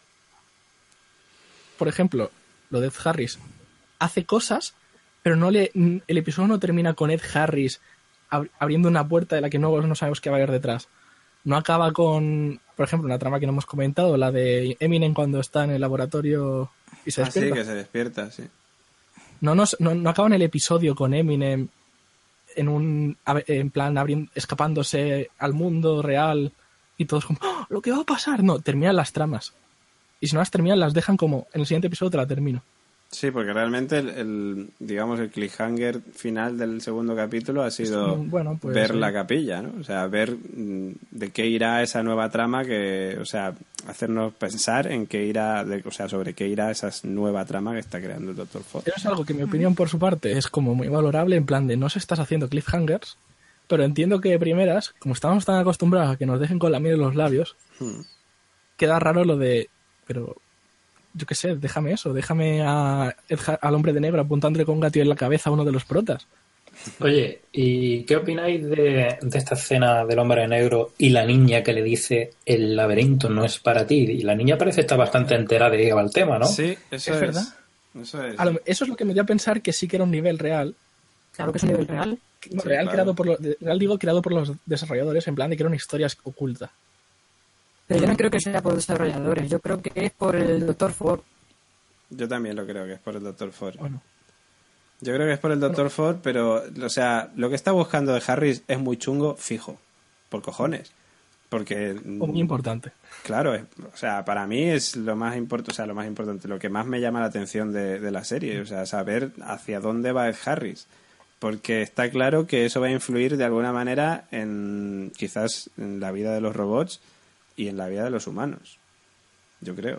Por ejemplo, lo de Ed Harris hace cosas, pero no le el episodio no termina con Ed Harris ab- abriendo una puerta de la que no, no sabemos qué va a haber detrás. No acaba con, por ejemplo, una trama que no hemos comentado, la de Eminem cuando está en el laboratorio y se Ah, sí, despierta. que se despierta, sí. No, nos- no, no acaba en el episodio con Eminem en un a ver, en plan abriendo, escapándose al mundo real y todos como ¡oh! Lo que va a pasar. No, terminan las tramas. Y si no las terminan, las dejan como en el siguiente episodio te la termino. Sí, porque realmente el, el, digamos el cliffhanger final del segundo capítulo ha sido Es- bueno, pues, ver sí. la capilla, ¿no? O sea, ver mm, de qué irá esa nueva trama, que, o sea, hacernos pensar en qué irá, de, o sea, sobre qué irá esa nueva trama que está creando el doctor Ford. Eso es algo que en mi opinión por su parte es como muy valorable, en plan de no se estás haciendo cliffhangers, pero entiendo que de primeras, como estamos tan acostumbrados a que nos dejen con la miel en los labios, Hmm. queda raro lo de, pero yo qué sé, déjame eso, déjame a Ed Ha- al hombre de negro apuntándole con un gatillo en la cabeza a uno de los protas. Oye, ¿y qué opináis de, de esta escena del hombre negro y la niña que le dice el laberinto no es para ti? Y la niña parece estar bastante enterada de qué va el tema, ¿no? Sí, eso ¿Es es. verdad? Eso es. A lo- eso es lo que me dio a pensar que sí que era un nivel real. Claro que es un nivel real. No, Sí, real, claro. creado por los, real digo creado por los desarrolladores, en plan de que era una historia oculta. Pero yo no creo que sea por desarrolladores, yo creo que es por el doctor Ford. Yo también lo creo que es por el doctor Ford. Bueno, Yo creo que es por el doctor Ford, pero, o sea, lo que está buscando de Harris es muy chungo, fijo. Por cojones. Porque... o muy importante. Claro, es- o sea, para mí es lo más importante, o sea, lo más importante, lo que más me llama la atención de, de la serie, o sea, saber hacia dónde va Ed Harris, porque está claro que eso va a influir de alguna manera en quizás en la vida de los robots y en la vida de los humanos, yo creo.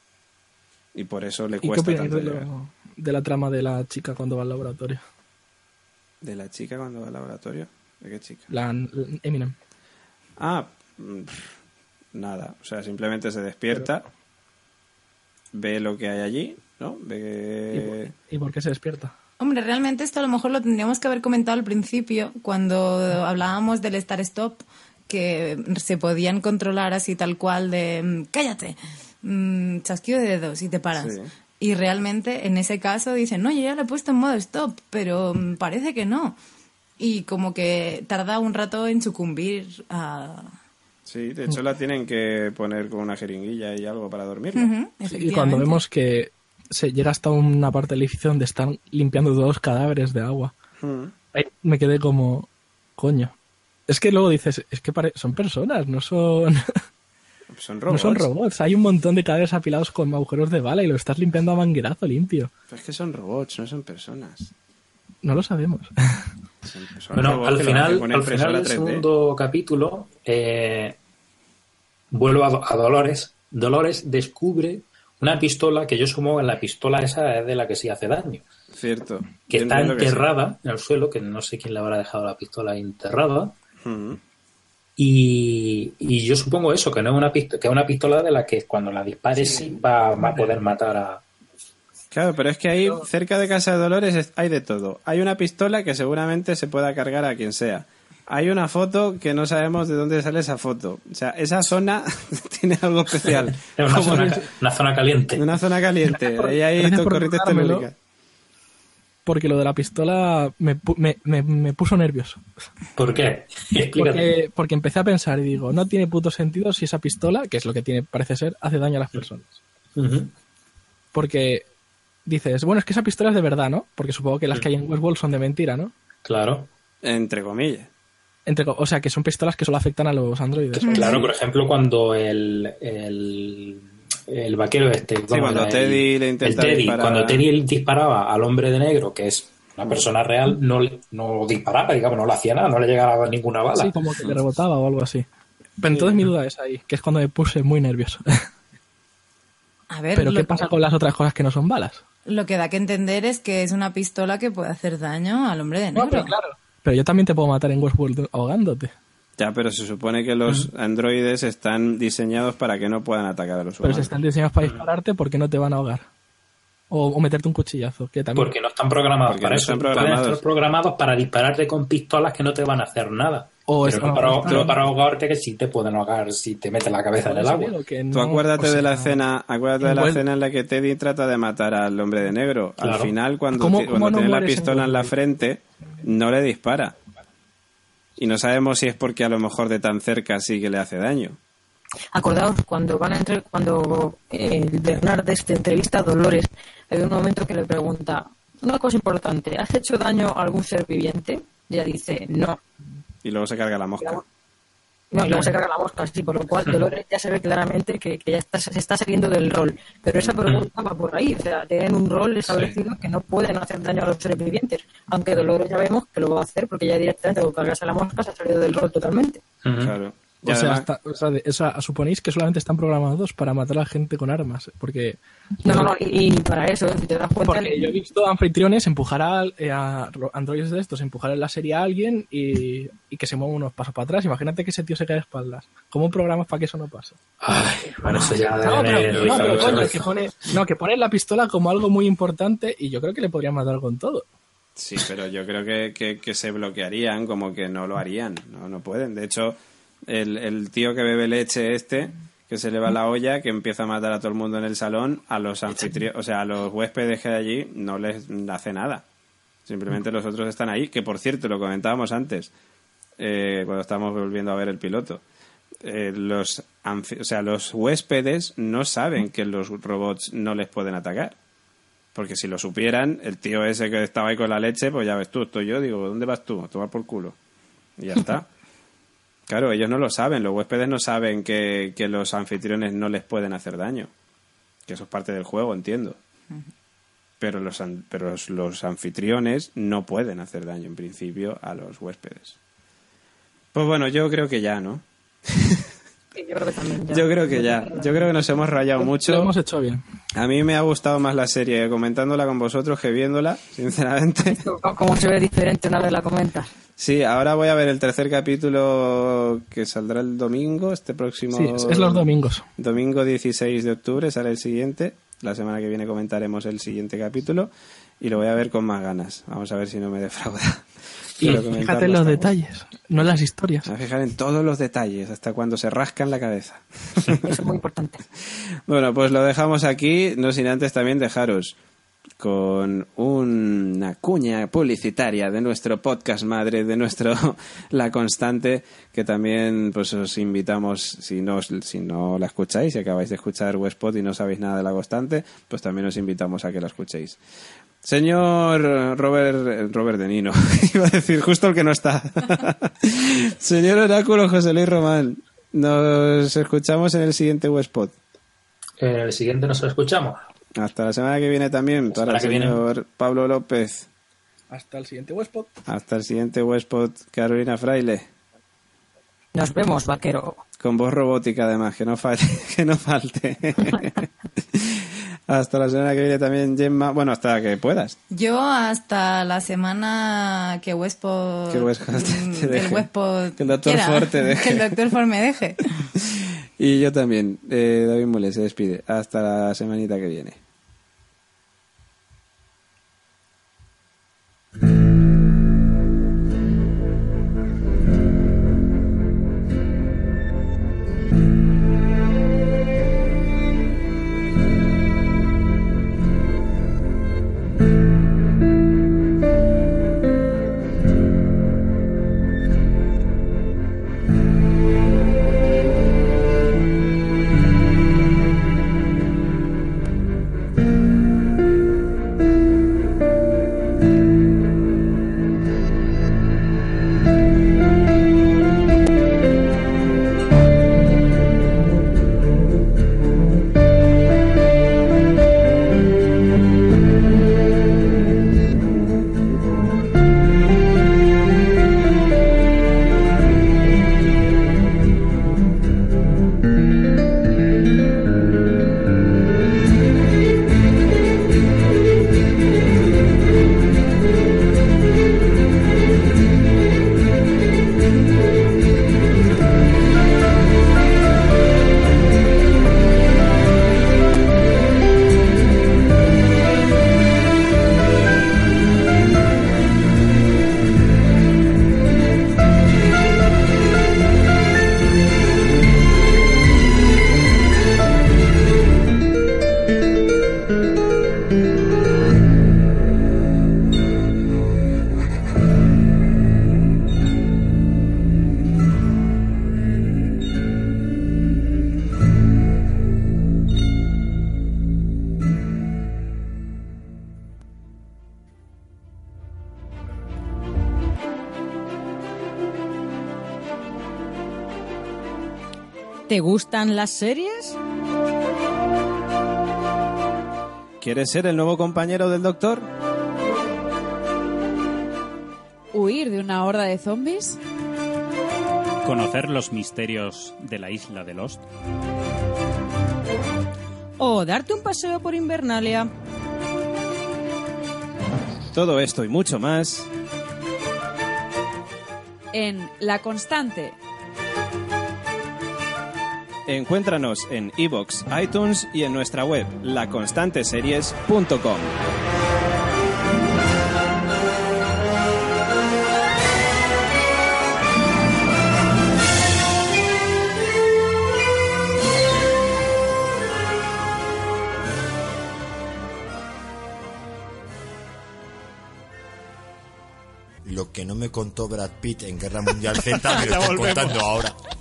Y por eso le ¿Y qué cuesta opináis tanto de, llegar. lo- de la trama de la chica cuando va al laboratorio? ¿De la chica cuando va al laboratorio? ¿De qué chica? La, la Eminem. Ah, mm, pff, nada, o sea, simplemente se despierta, ve lo que hay allí, ¿no? Ve que... ¿Y por qué se despierta? Hombre, realmente esto a lo mejor lo tendríamos que haber comentado al principio, cuando hablábamos del Star Stop, que se podían controlar así tal cual de mm, cállate, mm, chasquido de dedos y te paras. Sí. Y realmente en ese caso dicen, no, yo ya lo he puesto en modo stop, pero mm, parece que no. Y como que tarda un rato en sucumbir a... Sí, de hecho la tienen que poner con una jeringuilla y algo para dormirla. Ujú, Y cuando efectivamente. vemos que se llega hasta una parte del edificio donde están limpiando dos cadáveres de agua, Mm. ahí me quedé como, coño. Es que luego dices, es que pare- son personas, no son, Son no robots. son robots. Hay un montón de cadáveres apilados con agujeros de bala y lo estás limpiando a manguerazo limpio. Pero es que son robots, no son personas. No lo sabemos. Son, son Bueno, robots al que lo hacen final, con una al final impresora del tres D. segundo capítulo, eh, vuelvo a, Do- a Dolores. Dolores descubre una pistola que yo supongo que la pistola esa es de la que sí hace daño. Cierto. Que Yo está entiendo que sí. enterrada en el suelo, que no sé quién le habrá dejado la pistola ahí enterrada. Mm. Y, y yo supongo eso, que no es una pistola, que es una pistola de la que cuando la dispare sí va, va a poder matar a... Claro, pero es que ahí, cerca de Casa de Dolores, es- hay de todo. Hay una pistola que seguramente se pueda cargar a quien sea. hay una foto que no sabemos de dónde sale esa foto. O sea, esa zona tiene algo especial. Es una, zona, una zona caliente. Una zona caliente. Ahí hay corrientes telúricas. Porque lo de la pistola me, me, me, me puso nervioso. ¿Por qué? Porque, porque empecé a pensar y digo, no tiene puto sentido si esa pistola, que es lo que tiene, parece ser, hace daño a las personas. Uh-huh. Porque dices, bueno, es que esa pistola es de verdad, ¿no? Porque supongo que las que hay en Westworld son de mentira, ¿no? Claro. Entre comillas. Entre, o sea, que son pistolas que solo afectan a los androides. Claro, por ejemplo, cuando el... el... el vaquero este, sí, cuando el, Teddy le intenta el Teddy, disparar. Cuando Teddy disparaba al hombre de negro, que es una persona real, no, no disparaba, digamos, no le hacía nada, no le llegaba ninguna bala. Sí, como que le rebotaba o algo así. Pero entonces sí. Mi duda es ahí, que es cuando me puse muy nervioso. A ver, pero ¿qué pasa que... con las otras cosas que no son balas? Lo que da que entender es que es una pistola que puede hacer daño al hombre de negro. No, pero claro. Pero yo también te puedo matar en Westworld ahogándote. Ya, pero se supone que los androides están diseñados para que no puedan atacar a los humanos. Pero si están diseñados para dispararte, ¿por qué no te van a ahogar? O, o meterte un cuchillazo. Que también... Porque no están programados Porque para no eso. Están programados. Pueden estar programados para dispararte con pistolas que no te van a hacer nada. O pero no para, no para ahogarte, que sí te pueden ahogar si te metes la cabeza en el agua. No, Tú acuérdate o sea, de la escena, acuérdate de la escena en la que Teddy trata de matar al hombre de negro. Claro. Al final, cuando, ¿Cómo, cuando cómo no tiene la pistola en la frente, no le dispara. Y no sabemos si es porque a lo mejor de tan cerca sí que le hace daño. Acordaos, cuando van a entre, cuando eh, Bernard este entrevista a Dolores, hay un momento que le pregunta una cosa importante, ¿has hecho daño a algún ser viviente? Y ella dice, no. Y luego se carga la mosca. No, y luego se carga la mosca, sí, por lo cual Dolores ya se ve claramente que, que ya está, se está saliendo del rol. Pero esa pregunta va por ahí, o sea, tienen un rol establecido sí. que no pueden hacer daño a los seres vivientes. Aunque Dolores ya vemos que lo va a hacer porque ya directamente con cargarse la mosca se ha salido del rol totalmente. Uh-huh. Claro. O sea, hasta, o, sea, de, o sea, suponéis que solamente están programados para matar a la gente con armas, porque... No, no, no, y, y para eso, si te das cuenta... Porque que... yo he visto anfitriones empujar a, a androides de estos, empujar en la serie a alguien y, y que se mueva unos pasos para atrás. Imagínate que ese tío se cae de espaldas. ¿Cómo programas para que eso no pase? Ay, bueno, eso ya... No, pero, no, pero coño, que pone, no, que pone la pistola como algo muy importante y yo creo que le podrían matar con todo. Sí, pero yo creo que, que, que se bloquearían, como que no lo harían. No, no pueden. De hecho... El, el tío que bebe leche este, que se le va la olla, que empieza a matar a todo el mundo en el salón, a los anfitriones, o sea, a los huéspedes que hay allí no les hace nada. Simplemente los otros están ahí, que por cierto, lo comentábamos antes, eh, cuando estábamos volviendo a ver el piloto. Eh, los, anfi- o sea, los huéspedes no saben que los robots no les pueden atacar. Porque si lo supieran, el tío ese que estaba ahí con la leche, pues ya ves tú, estoy yo, digo, ¿dónde vas tú? A tomar por culo. Y ya está. Claro, ellos no lo saben, los huéspedes no saben que, que los anfitriones no les pueden hacer daño. Que eso es parte del juego, entiendo. Uh-huh. Pero, los, pero los, los anfitriones no pueden hacer daño, en principio, a los huéspedes. Pues bueno, yo creo que ya, ¿no? Sí, yo creo que también ya. Yo creo que ya. Yo creo que nos hemos rayado mucho. Lo hemos hecho bien. A mí me ha gustado más la serie comentándola con vosotros que viéndola, sinceramente. ¿Cómo se ve diferente una vez la comentas? Sí, ahora voy a ver el tercer capítulo que saldrá el domingo, este próximo... Sí, es los domingos. Domingo dieciséis de octubre sale el siguiente. La semana que viene comentaremos el siguiente capítulo y lo voy a ver con más ganas. Vamos a ver si no me defrauda. Y fíjate en los detalles, no en las historias. Me voy a fijar en todos los detalles, hasta cuando se rascan la cabeza. Eso es muy importante. Bueno, pues lo dejamos aquí, no sin antes también dejaros con una cuña publicitaria de nuestro podcast madre, de nuestro La Constante, que también pues os invitamos, si no, si no la escucháis, si acabáis de escuchar Westpod y no sabéis nada de La Constante, pues también os invitamos a que la escuchéis. Señor Robert, Robert De Nino, iba a decir justo el que no está. Señor Oráculo José Luis Román, nos escuchamos en el siguiente Westpod. En el siguiente nos escuchamos. Hasta la semana que viene también, para el señor viene. Pablo López. Hasta el siguiente Westpod. Hasta el siguiente Westpod, Carolina Fraile. Nos vemos, vaquero. Con voz robótica además, que no falte. Que no falte. Hasta la semana que viene también, Gemma. Bueno, hasta que puedas. Yo hasta la semana que Westpod... Que Westpod te deje. Que el Westpod que el doctor quiera, Ford te deje. Que el doctor Ford me deje. Y yo también. Eh, David Mule se despide. Hasta la semanita que viene. ¿Te gustan las series? ¿Quieres ser el nuevo compañero del Doctor? ¿Huir de una horda de zombies? ¿Conocer los misterios de la isla de Lost? ¿O darte un paseo por Invernalia? Todo esto y mucho más En La Constante. Encuéntranos en iVoox, iTunes y en nuestra web, la constante series punto com. Lo que no me contó Brad Pitt en Guerra Mundial Z me lo está contando ahora.